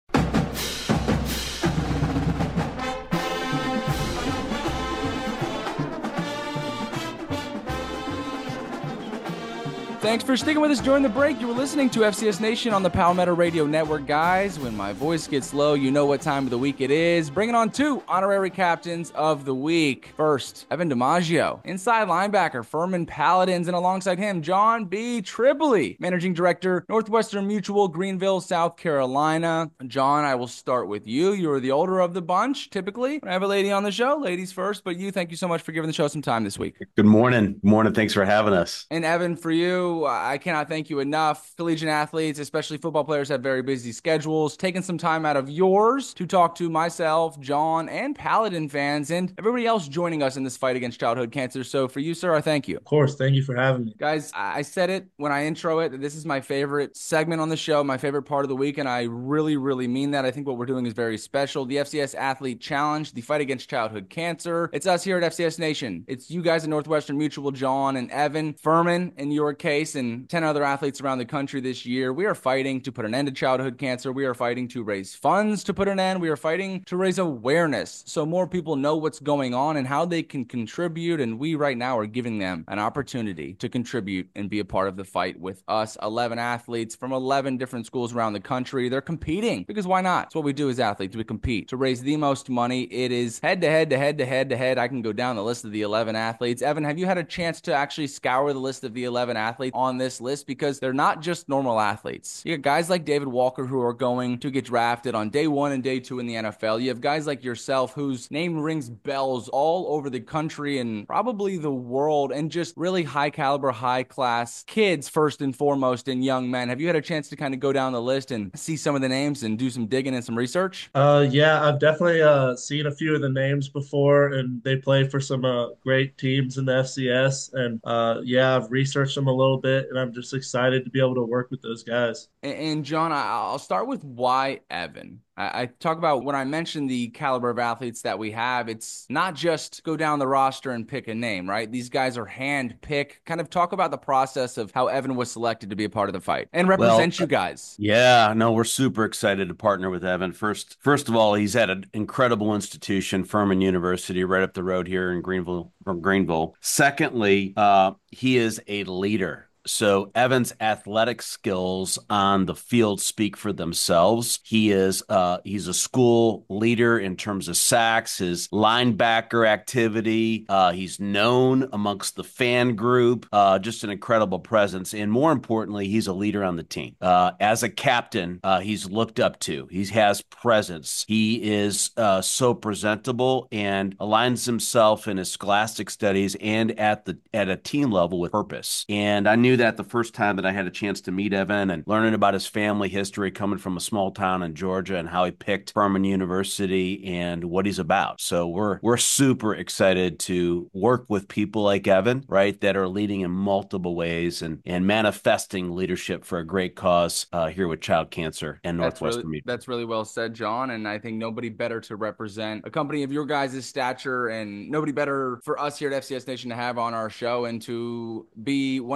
Thanks for sticking with us during the break. You were listening to FCS Nation on the Palmetto Radio Network. Guys, when my voice gets low, you know what time of the week it is. Bringing on two honorary captains of the week. First, Evan DiMaggio, inside linebacker, Furman Paladins, and alongside him, John B. Tripoli, managing director, Northwestern Mutual, Greenville, South Carolina. John, I will start with you. You're the older of the bunch, typically. When I have a lady on the show, ladies first, but you, thank you so much for giving the show some time this week. Good morning. Good morning. Thanks for having us. And Evan, for you, I cannot thank you enough. Collegiate athletes, especially football players, have very busy schedules. Taking some time out of yours to talk to myself, John, and Paladin fans, and everybody else joining us in this fight against childhood cancer. So for you, sir, I thank you. Of course. Thank you for having me. Guys, I said it when I intro it. This is my favorite segment on the show, my favorite part of the week, and I really, really mean that. I think what we're doing is very special. The FCS Athlete Challenge, the fight against childhood cancer. It's us here at FCS Nation. It's you guys at Northwestern Mutual, John and Evan, Furman, in your case, and 10 other athletes around the country this year. We are fighting to put an end to childhood cancer. We are fighting to raise funds to put an end. We are fighting to raise awareness so more people know what's going on and how they can contribute. And we right now are giving them an opportunity to contribute and be a part of the fight with us. 11 athletes from 11 different schools around the country. They're competing because why not? It's what we do as athletes. We compete to raise the most money. It is head to head to head to head to head. I can go down the list of the 11 athletes. Evan, have you had a chance to actually scour the list of the 11 athletes on this list? Because they're not just normal athletes. You got guys like David Walker who are going to get drafted on day 1 and day 2 in the NFL. You have guys like yourself whose name rings bells all over the country and probably the world, and just really high caliber, high class kids first and foremost, and young men. Have you had a chance to kind of go down the list and see some of the names and do some digging and some research? Yeah, I've definitely seen a few of the names before, and they play for some great teams in the FCS. And yeah, I've researched them a little bit, and I'm just excited to be able to work with those guys. And John, I'll start with why Evan. I talk about when I mention the caliber of athletes that we have, it's not just go down the roster and pick a name, right? These guys are hand pick. Kind of talk about the process of how Evan was selected to be a part of the fight and represent you guys. Yeah, no, we're super excited to partner with Evan. First of all, he's at an incredible institution, Furman University, right up the road here in Greenville. Secondly, he is a leader. So Evan's athletic skills on the field speak for themselves. He's a school leader in terms of sacks, his linebacker activity. He's known amongst the fan group, just an incredible presence. And more importantly, he's a leader on the team. As a captain, he's looked up to. He has presence. He is so presentable and aligns himself in his scholastic studies and at a team level with purpose. And I knew that the first time that I had a chance to meet Evan and learning about his family history coming from a small town in Georgia and how he picked Furman University and what he's about. So we're super excited to work with people like Evan, right, that are leading in multiple ways and manifesting leadership for a great cause here with child cancer and Northwestern Mutual. That's really well said, John. And I think nobody better to represent a company of your guys' stature, and nobody better for us here at FCS Nation to have on our show and to be one of the 11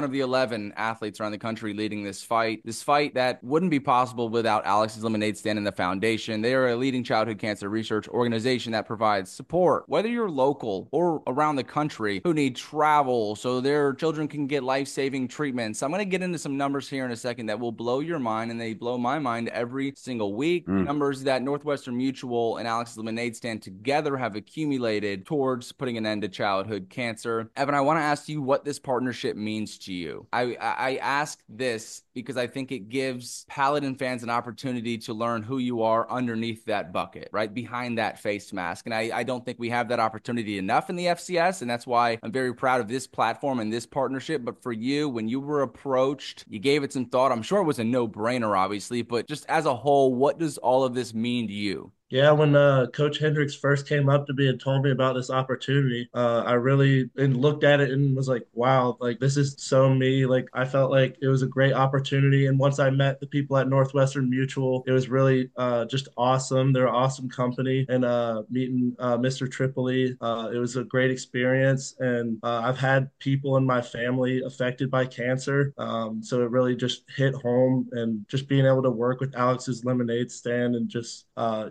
11 athletes around the country leading this fight that wouldn't be possible without Alex's Lemonade Stand and the foundation. They are a leading childhood cancer research organization that provides support, whether you're local or around the country, who need travel so their children can get life-saving treatments. I'm going to get into some numbers here in a second that will blow your mind, and they blow my mind every single week. Numbers that Northwestern Mutual and Alex's Lemonade Stand together have accumulated towards putting an end to childhood cancer. Evan, I want to ask you what this partnership means to you. I ask this because I think it gives Paladin fans an opportunity to learn who you are underneath that bucket, right? Behind that face mask. And I don't think we have that opportunity enough in the FCS. And that's why I'm very proud of this platform and this partnership. But for you, when you were approached, you gave it some thought. I'm sure it was a no-brainer, obviously, but just as a whole, what does all of this mean to you? Yeah, when Coach Hendricks first came up to me and told me about this opportunity, I really and looked at it and was like, wow, like this is so me. Like I felt like it was a great opportunity. And once I met the people at Northwestern Mutual, it was really just awesome. They're an awesome company. And meeting Mr. Tripoli, it was a great experience. And I've had people in my family affected by cancer. So it really just hit home, and just being able to work with Alex's Lemonade Stand and just,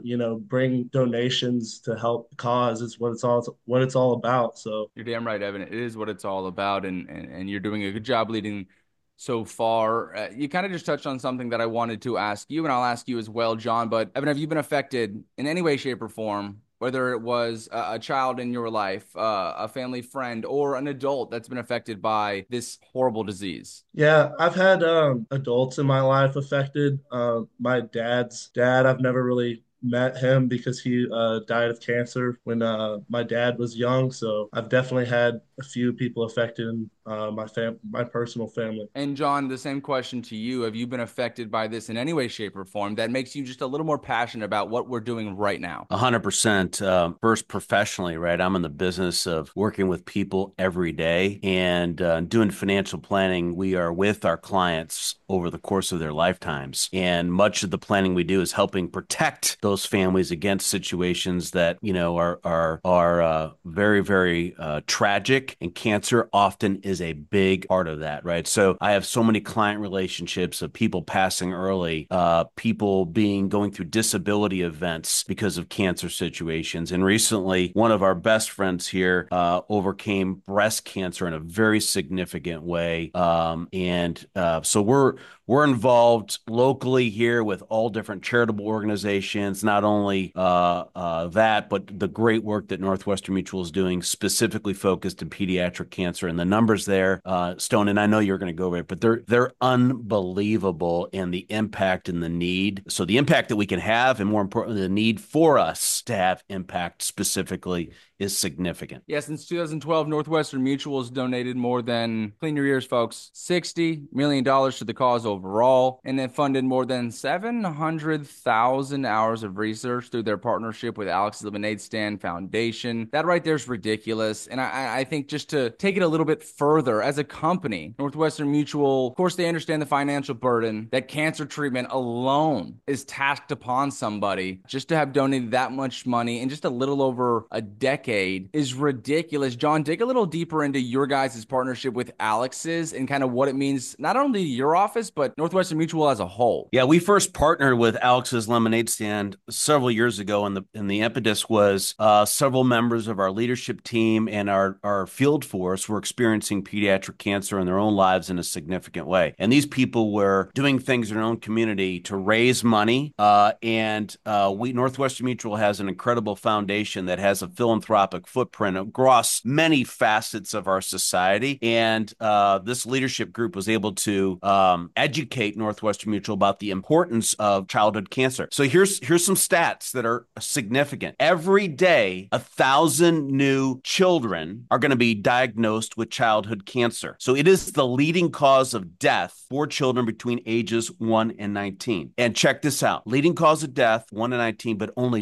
bring donations to help the cause is what it's all about. So you're damn right, Evan. It is what it's all about, and you're doing a good job leading so far. You kind of just touched on something that I wanted to ask you, and I'll ask you as well, John. But Evan, have you been affected in any way, shape, or form? Whether it was a child in your life, a family friend, or an adult that's been affected by this horrible disease? yeah, I've had adults in my life affected. My dad's dad, I've never really met him because he died of cancer when my dad was young. So I've definitely had a few people affected in my personal family. And John, the same question to you. Have you been affected by this in any way, shape, or form that makes you just a little more passionate about what we're doing right now? 100%. First, professionally, right? I'm in the business of working with people every day and doing financial planning. We are with our clients over the course of their lifetimes. And much of the planning we do is helping protect those families against situations that, are very, very tragic. And cancer often is a big part of that, right? So I have so many client relationships of people passing early, people going through disability events because of cancer situations. And recently, one of our best friends here overcame breast cancer in a very significant way. So we're involved locally here with all different charitable organizations, not only that, but the great work that Northwestern Mutual is doing, specifically focused in pediatric cancer. And the numbers there, Stone, and I know you're going to go over it, but they're unbelievable, and the impact and the need. So the impact that we can have, and more importantly, the need for us to have impact specifically, is significant. Yeah, since 2012, Northwestern Mutual has donated more than, clean your ears, folks, $60 million to the cause overall, and then funded more than 700,000 hours of research through their partnership with Alex's Lemonade Stand Foundation. That right there is ridiculous. And I think just to take it a little bit further, as a company, Northwestern Mutual, of course, they understand the financial burden that cancer treatment alone is tasked upon somebody. Just to have donated that much money in just a little over a decade is ridiculous. John, dig a little deeper into your guys' partnership with Alex's and kind of what it means, not only to your office, but Northwestern Mutual as a whole. Yeah, we first partnered with Alex's Lemonade Stand several years ago, and the impetus was several members of our leadership team and our field force were experiencing pediatric cancer in their own lives in a significant way. And these people were doing things in their own community to raise money. Northwestern Mutual has an incredible foundation that has a philanthropic footprint across many facets of our society. And this leadership group was able to educate Northwestern Mutual about the importance of childhood cancer. So here's some stats that are significant. Every day, 1,000 new children are going to be diagnosed with childhood cancer. So it is the leading cause of death for children between ages 1 and 19. And check this out. Leading cause of death, 1 to 19, but only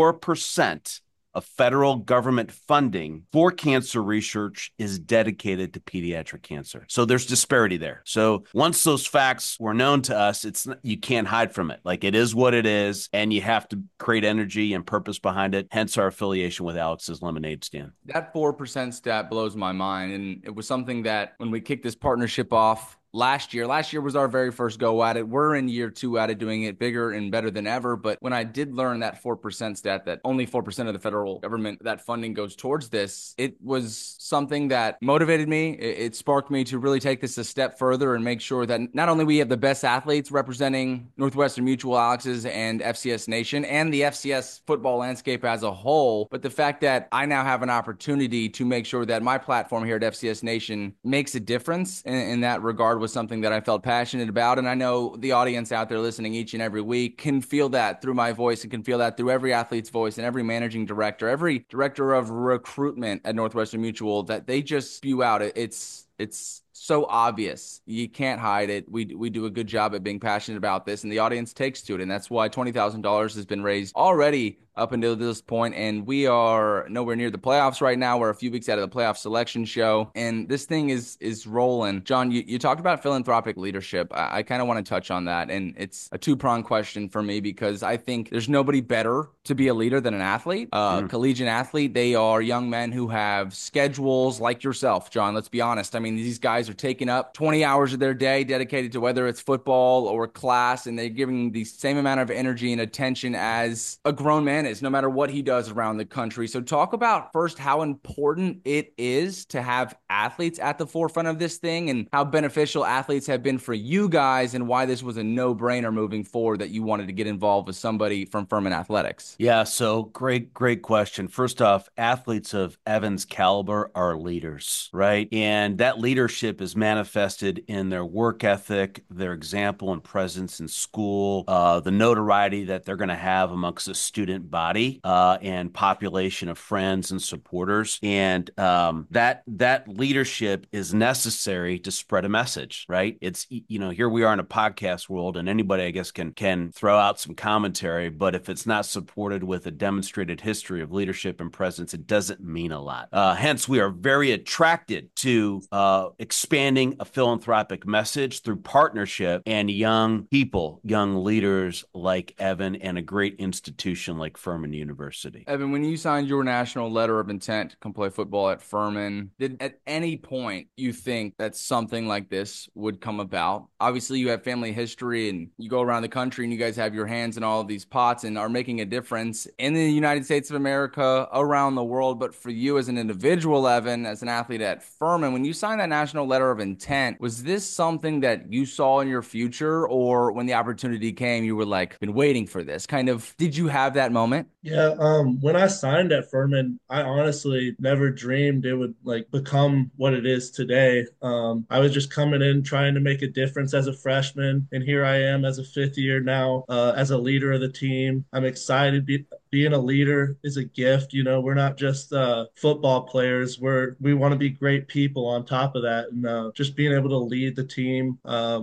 4% of federal government funding for cancer research is dedicated to pediatric cancer. So there's disparity there. So once those facts were known to us, you can't hide from it. Like, it is what it is, and you have to create energy and purpose behind it. Hence our affiliation with Alex's Lemonade Stand. That 4% stat blows my mind. And it was something that when we kicked this partnership off last year. Last year was our very first go at it. We're in year 2 at it, doing it bigger and better than ever. But when I did learn that 4% stat, that only 4% of the federal government, that funding goes towards this, it was something that motivated me. It sparked me to really take this a step further and make sure that not only we have the best athletes representing Northwestern Mutual, Alex's, and FCS Nation and the FCS football landscape as a whole, but the fact that I now have an opportunity to make sure that my platform here at FCS Nation makes a difference in that regard was something that I felt passionate about. And I know the audience out there listening each and every week can feel that through my voice and can feel that through every athlete's voice and every managing director, every director of recruitment at Northwestern Mutual, that they just spew out. It's so obvious. You can't hide it. We do a good job at being passionate about this, and the audience takes to it. And that's why $20,000 has been raised already up until this point, and we are nowhere near the playoffs right now. We're a few weeks out of the playoff selection show, and this thing is rolling. John, you talked about philanthropic leadership. I kind of want to touch on that, and it's a two-pronged question for me because I think there's nobody better to be a leader than an athlete. Collegiate athlete, they are young men who have schedules like yourself, John. Let's be honest. I mean, these guys are taking up 20 hours of their day dedicated to whether it's football or class, and they're giving the same amount of energy and attention as a grown man is, no matter what he does around the country. So talk about first how important it is to have athletes at the forefront of this thing and how beneficial athletes have been for you guys and why this was a no-brainer moving forward that you wanted to get involved with somebody from Furman Athletics. Yeah, so great question. First off, athletes of Evan's caliber are leaders, right? And that leadership is manifested in their work ethic, their example and presence in school, the notoriety that they're going to have amongst the student body and population of friends and supporters. And that leadership is necessary to spread a message, right? It's, here we are in a podcast world, and anybody, I guess, can throw out some commentary, but if it's not supported with a demonstrated history of leadership and presence, it doesn't mean a lot. Hence, we are very attracted to expanding a philanthropic message through partnership and young people, young leaders like Evan, and a great institution like Furman University. Evan, when you signed your national letter of intent to come play football at Furman, did at any point you think that something like this would come about? Obviously, you have family history and you go around the country and you guys have your hands in all of these pots and are making a difference in the United States of America, around the world. But for you as an individual, Evan, as an athlete at Furman, when you signed that national letter of intent, was this something that you saw in your future, or when the opportunity came, you were like, been waiting for this? Kind of, did you have that moment? Yeah, when I signed at Furman, I honestly never dreamed it would become what it is today. I was just coming in trying to make a difference as a freshman, and here I am as a fifth year now, as a leader of the team. I'm excited. Being a leader is a gift. We're not just football players. We want to be great people on top of that, and just being able to lead the team,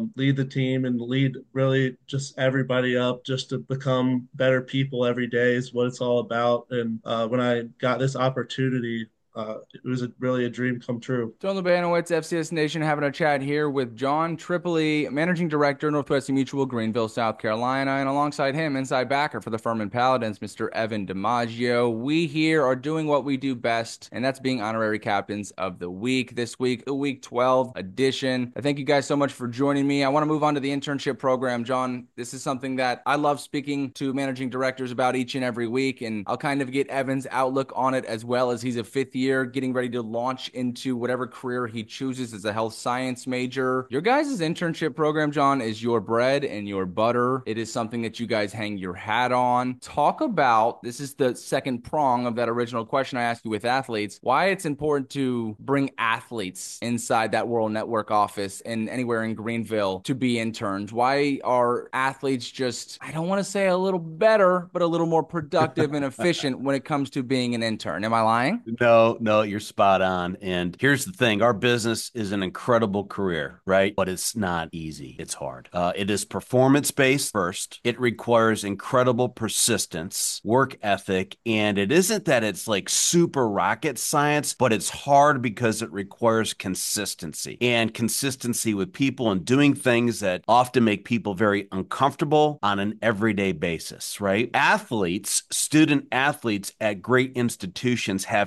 and lead really just everybody up, just to become better people every day is what it's all about. And when I got this opportunity, it was really a dream come true. John Lubanowitz, FCS Nation, having a chat here with John Tripoli, Managing Director, Northwestern Mutual, Greenville, South Carolina, and alongside him, inside backer for the Furman Paladins, Mr. Evan DiMaggio. We here are doing what we do best, and that's being honorary captains of the week. This week, the Week 12 edition. I thank you guys so much for joining me. I want to move on to the internship program. John, this is something that I love speaking to managing directors about each and every week, and I'll kind of get Evan's outlook on it as well, as he's a fifth year getting ready to launch into whatever career he chooses as a health science major. Your guys' internship program, John, is your bread and your butter. It is something that you guys hang your hat on. Talk about, this is the second prong of that original question I asked you with athletes, why it's important to bring athletes inside that World Network office and anywhere in Greenville to be interns. Why are athletes just, I don't want to say a little better, but a little more productive and efficient when it comes to being an intern? Am I lying? No, you're spot on. And here's the thing. Our business is an incredible career, right? But it's not easy. It's hard. It is performance-based first. It requires incredible persistence, work ethic, and it isn't that it's like super rocket science, but it's hard because it requires consistency and consistency with people and doing things that often make people very uncomfortable on an everyday basis, right? Student athletes at great institutions have history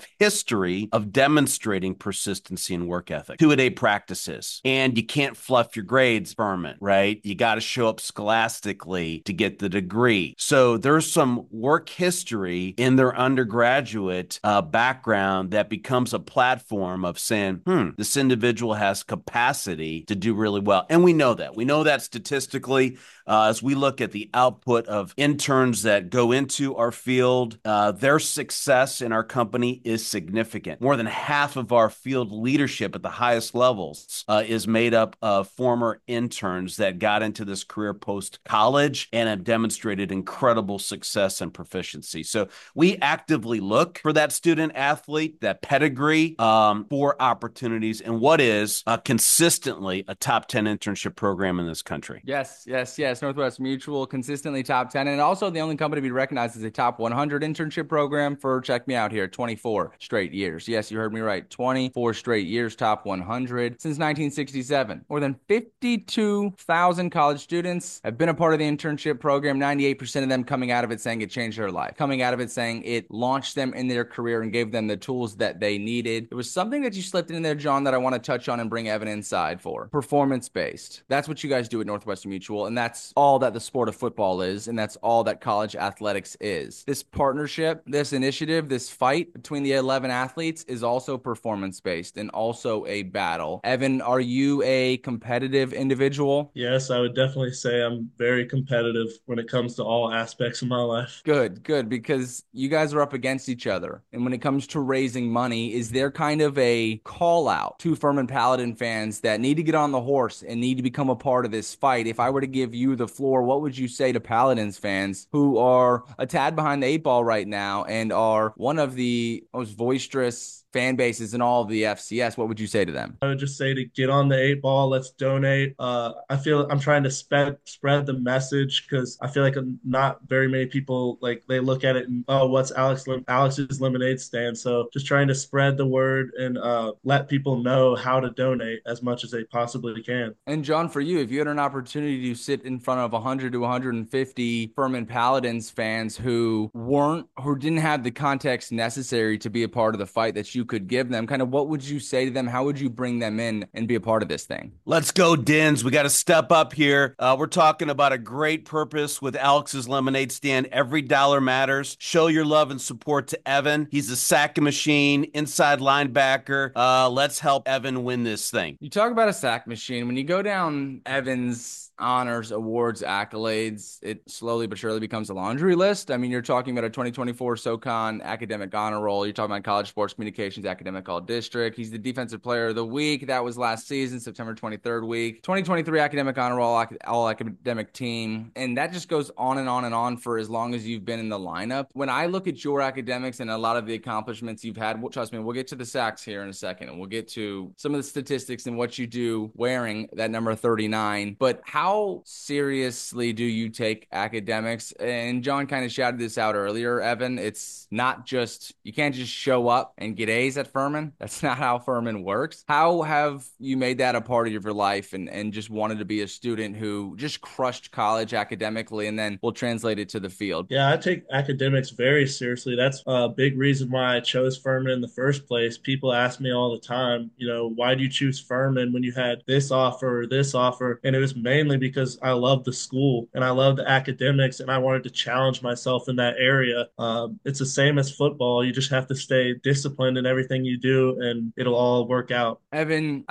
history of demonstrating persistency and work ethic. Two-a-day practices. And you can't fluff your grades, Furman, right? You got to show up scholastically to get the degree. So there's some work history in their undergraduate background that becomes a platform of saying, this individual has capacity to do really well. And we know that. We know that statistically as we look at the output of interns that go into our field, their success in our company is significant. More than half of our field leadership at the highest levels is made up of former interns that got into this career post-college and have demonstrated incredible success and proficiency. So we actively look for that student athlete, that pedigree for opportunities and what is consistently a top 10 internship program in this country. Yes. Northwest Mutual, consistently top 10, and also the only company to be recognized as a top 100 internship program for, check me out here, 24 straight years. Yes, you heard me right. 24 straight years, top 100 since 1967. More than 52,000 college students have been a part of the internship program, 98% of them coming out of it saying it changed their life, coming out of it saying it launched them in their career and gave them the tools that they needed. There was something that you slipped in there, John, that I want to touch on and bring Evan inside for. Performance-based. That's what you guys do at Northwestern Mutual, and that's all that the sport of football is, and that's all that college athletics is. This partnership, this initiative, this fight between the 11 athletes is also performance-based and also a battle. Evan, are you a competitive individual? Yes, I would definitely say I'm very competitive when it comes to all aspects of my life. Good, because you guys are up against each other. And when it comes to raising money, is there kind of a call out to Furman Paladin fans that need to get on the horse and need to become a part of this fight? If I were to give you the floor, what would you say to Paladins fans who are a tad behind the eight ball right now and are one of the most boisterous fan bases in all of the FCS? What would you say to them? I would just say to get on the eight ball. Let's donate. I feel I'm trying to spread the message because I feel like not very many people like they look at it and what's Alex's lemonade stand. So just trying to spread the word and let people know how to donate as much as they possibly can. And John, for you, if you had an opportunity to sit in front of 100 to 150 Furman Paladins fans who didn't have the context necessary to be a part of the fight that you could give them, kind of what would you say to them? How would you bring them in and be a part of this thing? Let's go, Dins. We got to step up here. We're talking about a great purpose with Alex's Lemonade Stand. Every dollar matters. Show your love and support to Evan. He's a sack machine, inside linebacker. Let's help Evan win this thing. You talk about a sack machine. When you go down Evan's honors, awards, accolades, it slowly but surely becomes a laundry list. I mean, you're talking about a 2024 SoCon academic honor roll. You're talking about college sports communications academic all district. He's the defensive player of the week. That was last season, September 23rd week. 2023 academic honor roll, all academic team. And that just goes on and on and on for as long as you've been in the lineup. When I look at your academics and a lot of the accomplishments you've had, trust me, we'll get to the sacks here in a second, and we'll get to some of the statistics and what you do wearing that number 39. But how seriously do you take academics? And John kind of shouted this out earlier, Evan. It's not just, you can't just show up and get A's at Furman. That's not how Furman works. How have you made that a part of your life and just wanted to be a student who just crushed college academically and then will translate it to the field? Yeah, I take academics very seriously. That's a big reason why I chose Furman in the first place. People ask me all the time, why do you choose Furman when you had this offer or this offer? And it was mainly because I love the school and I love the academics and I wanted to challenge myself in that area. It's the same as football. You just have to stay disciplined in everything you do and it'll all work out. Evan,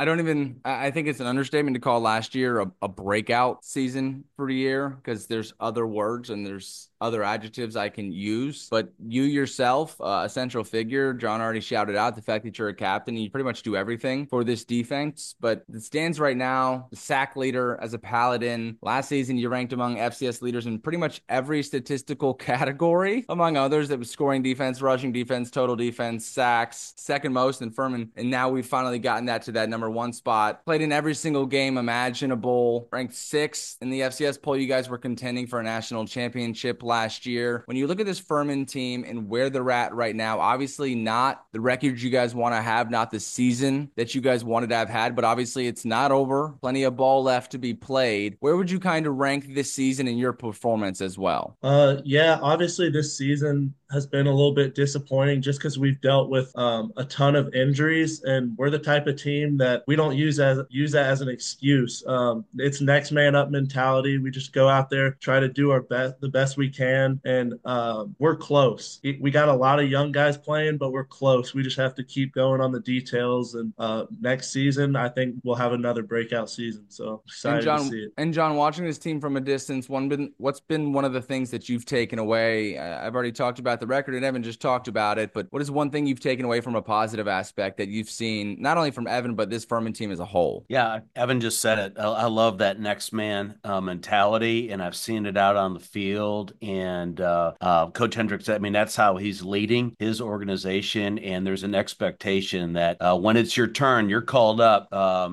I think it's an understatement to call last year a breakout season for the year because there's other words and there's other adjectives I can use, but you yourself, a central figure, John already shouted out the fact that you're a captain. You pretty much do everything for this defense, but it stands right now, the sack leader as a Paladin. Last season, you ranked among FCS leaders in pretty much every statistical category, among others. That was scoring defense, rushing defense, total defense, sacks, second most in Furman. And now we've finally gotten that to that number one spot. Played in every single game imaginable, ranked 6th in the FCS poll. You guys were contending for a national championship last year. When you look at this Furman team and where they're at right now, obviously not the record you guys want to have, not the season that you guys wanted to have had, but obviously it's not over. Plenty of ball left to be played. Where would you kind of rank this season in your performance as well? Yeah, obviously this season has been a little bit disappointing just because we've dealt with a ton of injuries, and we're the type of team that we don't use that as an excuse. It's next man up mentality. We just go out there, try to do our best, the best we can, and we're close. We got a lot of young guys playing, but we're close. We just have to keep going on the details, and next season I think we'll have another breakout season. So excited to see it. And John, watching this team from a distance, what's been one of the things that you've taken away? I've already talked about the record, and Evan just talked about it, but what is one thing you've taken away from a positive aspect that you've seen, not only from Evan, but this Furman team as a whole? Yeah, Evan just said it. I love that next man mentality, and I've seen it out on the field. And Coach Hendricks, I mean, that's how he's leading his organization. And there's an expectation that when it's your turn, you're called up.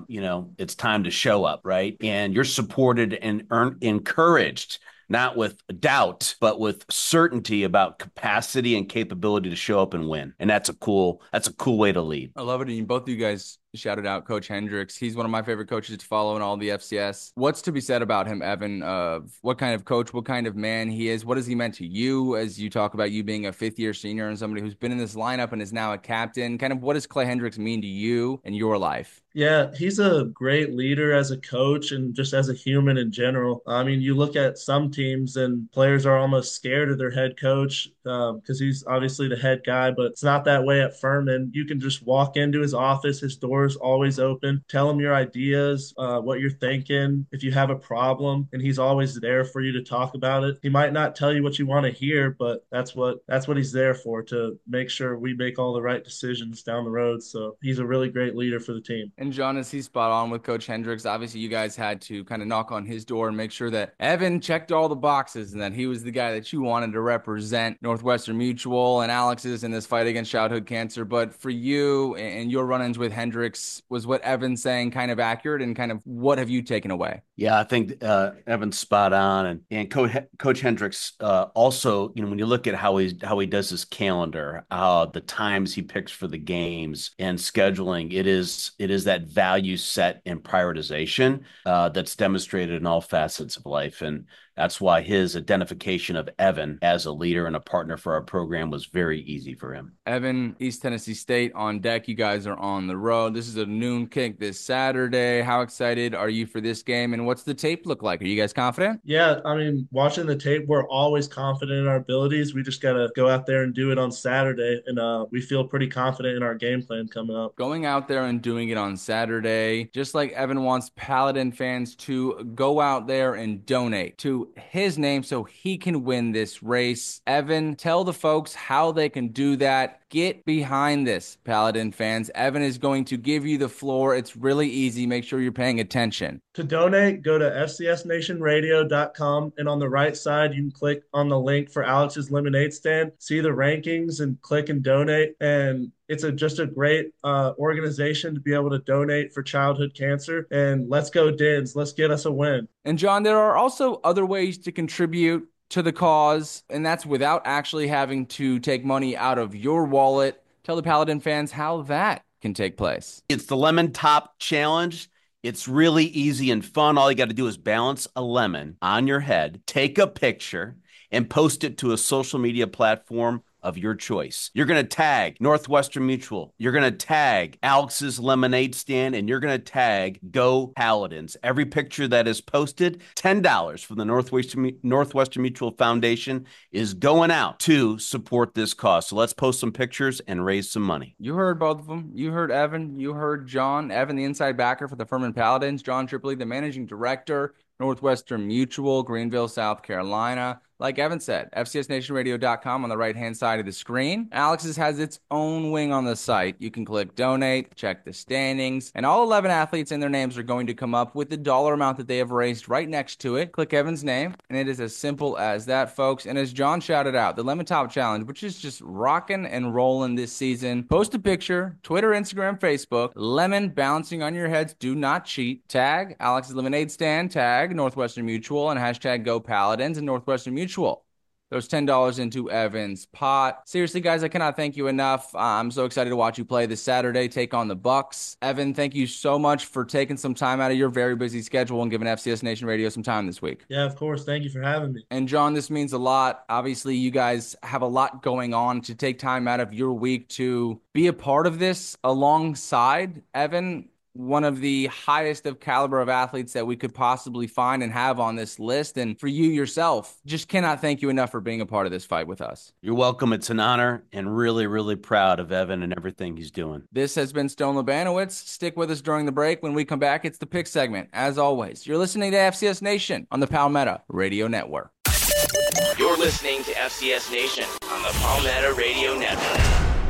It's time to show up, right? And you're supported and encouraged, not with doubt, but with certainty about capacity and capability to show up and win. And that's a cool way to lead. I love it. And both of you guys shouted out Coach Hendricks. He's one of my favorite coaches to follow in all the FCS. What's to be said about him, Evan? What kind of coach, what kind of man he is? What has he meant to you as you talk about you being a fifth-year senior and somebody who's been in this lineup and is now a captain? Kind of what does Clay Hendricks mean to you and your life? Yeah, he's a great leader as a coach and just as a human in general. I mean, you look at some teams and players are almost scared of their head coach because he's obviously the head guy, but it's not that way at Furman. You can just walk into his office, his door is always open. Tell him your ideas, what you're thinking, if you have a problem, and he's always there for you to talk about it. He might not tell you what you want to hear, but that's what he's there for, to make sure we make all the right decisions down the road. So he's a really great leader for the team. And John, is he spot on with Coach Hendricks? Obviously, you guys had to kind of knock on his door and make sure that Evan checked all the boxes and that he was the guy that you wanted to represent Northwestern Mutual and Alex's in this fight against childhood cancer. But for you and your run-ins with Hendricks, was what Evan's saying kind of accurate, and kind of what have you taken away? Yeah, I think Evan's spot on, and Coach Hendricks also, when you look at how he does his calendar, the times he picks for the games and scheduling, it is that value set and prioritization that's demonstrated in all facets of life. And that's why his identification of Evan as a leader and a partner for our program was very easy for him. Evan, East Tennessee State on deck. You guys are on the road. This is a noon kick this Saturday. How excited are you for this game, and what's the tape look like? Are you guys confident? Yeah, I mean, watching the tape, we're always confident in our abilities. We just got to go out there and do it on Saturday, and we feel pretty confident in our game plan coming up. Going out there and doing it on Saturday, just like Evan wants Paladin fans to go out there and donate to his name so he can win this race. Evan, tell the folks how they can do that. Get behind this, Paladin fans. Evan is going to give you the floor. It's really easy. Make sure you're paying attention. To donate, go to fcsnationradio.com, and on the right side, you can click on the link for Alex's Lemonade Stand, see the rankings, and click and donate. And it's just a great organization to be able to donate for childhood cancer. And let's go, Dins. Let's get us a win. And John, there are also other ways to contribute to the cause, and that's without actually having to take money out of your wallet. Tell the Paladin fans how that can take place. It's the Lemon Top Challenge. It's really easy and fun. All you got to do is balance a lemon on your head, take a picture, and post it to a social media platform of your choice. You're going to tag Northwestern Mutual. You're going to tag Alex's Lemonade Stand, and you're going to tag Go Paladins. Every picture that is posted, $10 from the Northwestern Mutual Foundation is going out to support this cause. So let's post some pictures and raise some money. You heard both of them. You heard Evan. You heard John. Evan, the inside backer for the Furman Paladins. John Tripoli, the managing director, Northwestern Mutual, Greenville, South Carolina. Like Evan said, FCSNationRadio.com on the right-hand side of the screen. Alex's has its own wing on the site. You can click donate, check the standings, and all 11 athletes and their names are going to come up with the dollar amount that they have raised right next to it. Click Evan's name, and it is as simple as that, folks. And as John shouted out, the Lemon Top Challenge, which is just rocking and rolling this season. Post a picture, Twitter, Instagram, Facebook, lemon bouncing on your heads. Do not cheat. Tag Alex's Lemonade Stand, tag Northwestern Mutual, and hashtag Go Paladins and Northwestern Mutual. those $10 into Evan's pot. Seriously, guys, I cannot thank you enough. I'm so excited to watch you play this Saturday, take on the Bucks. Evan, thank you so much for taking some time out of your very busy schedule and giving FCS Nation Radio some time this week. Yeah, of course. Thank you for having me. And John, this means a lot. Obviously, you guys have a lot going on. To take time out of your week to be a part of this alongside Evan, one of the highest of caliber of athletes that we could possibly find and have on this list. And for you yourself, just cannot thank you enough for being a part of this fight with us. You're welcome. It's an honor, and really, really proud of Evan and everything he's doing. This has been Stone Labanowitz. Stick with us during the break. When we come back, it's the pick segment. As always, you're listening to FCS Nation on the Palmetto Radio Network. You're listening to FCS Nation on the Palmetto Radio Network.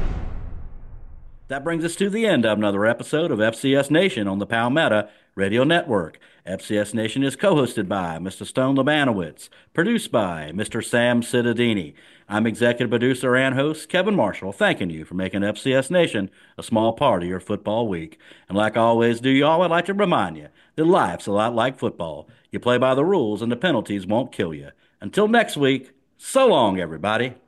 That brings us to the end of another episode of FCS Nation on the Palmetto Radio Network. FCS Nation is co-hosted by Mr. Stone Labanowitz, produced by Mr. Sam Cittadini. I'm executive producer and host Kevin Marshall, thanking you for making FCS Nation a small part of your football week. And like I always do, y'all, I'd like to remind you that life's a lot like football. You play by the rules and the penalties won't kill you. Until next week, so long, everybody.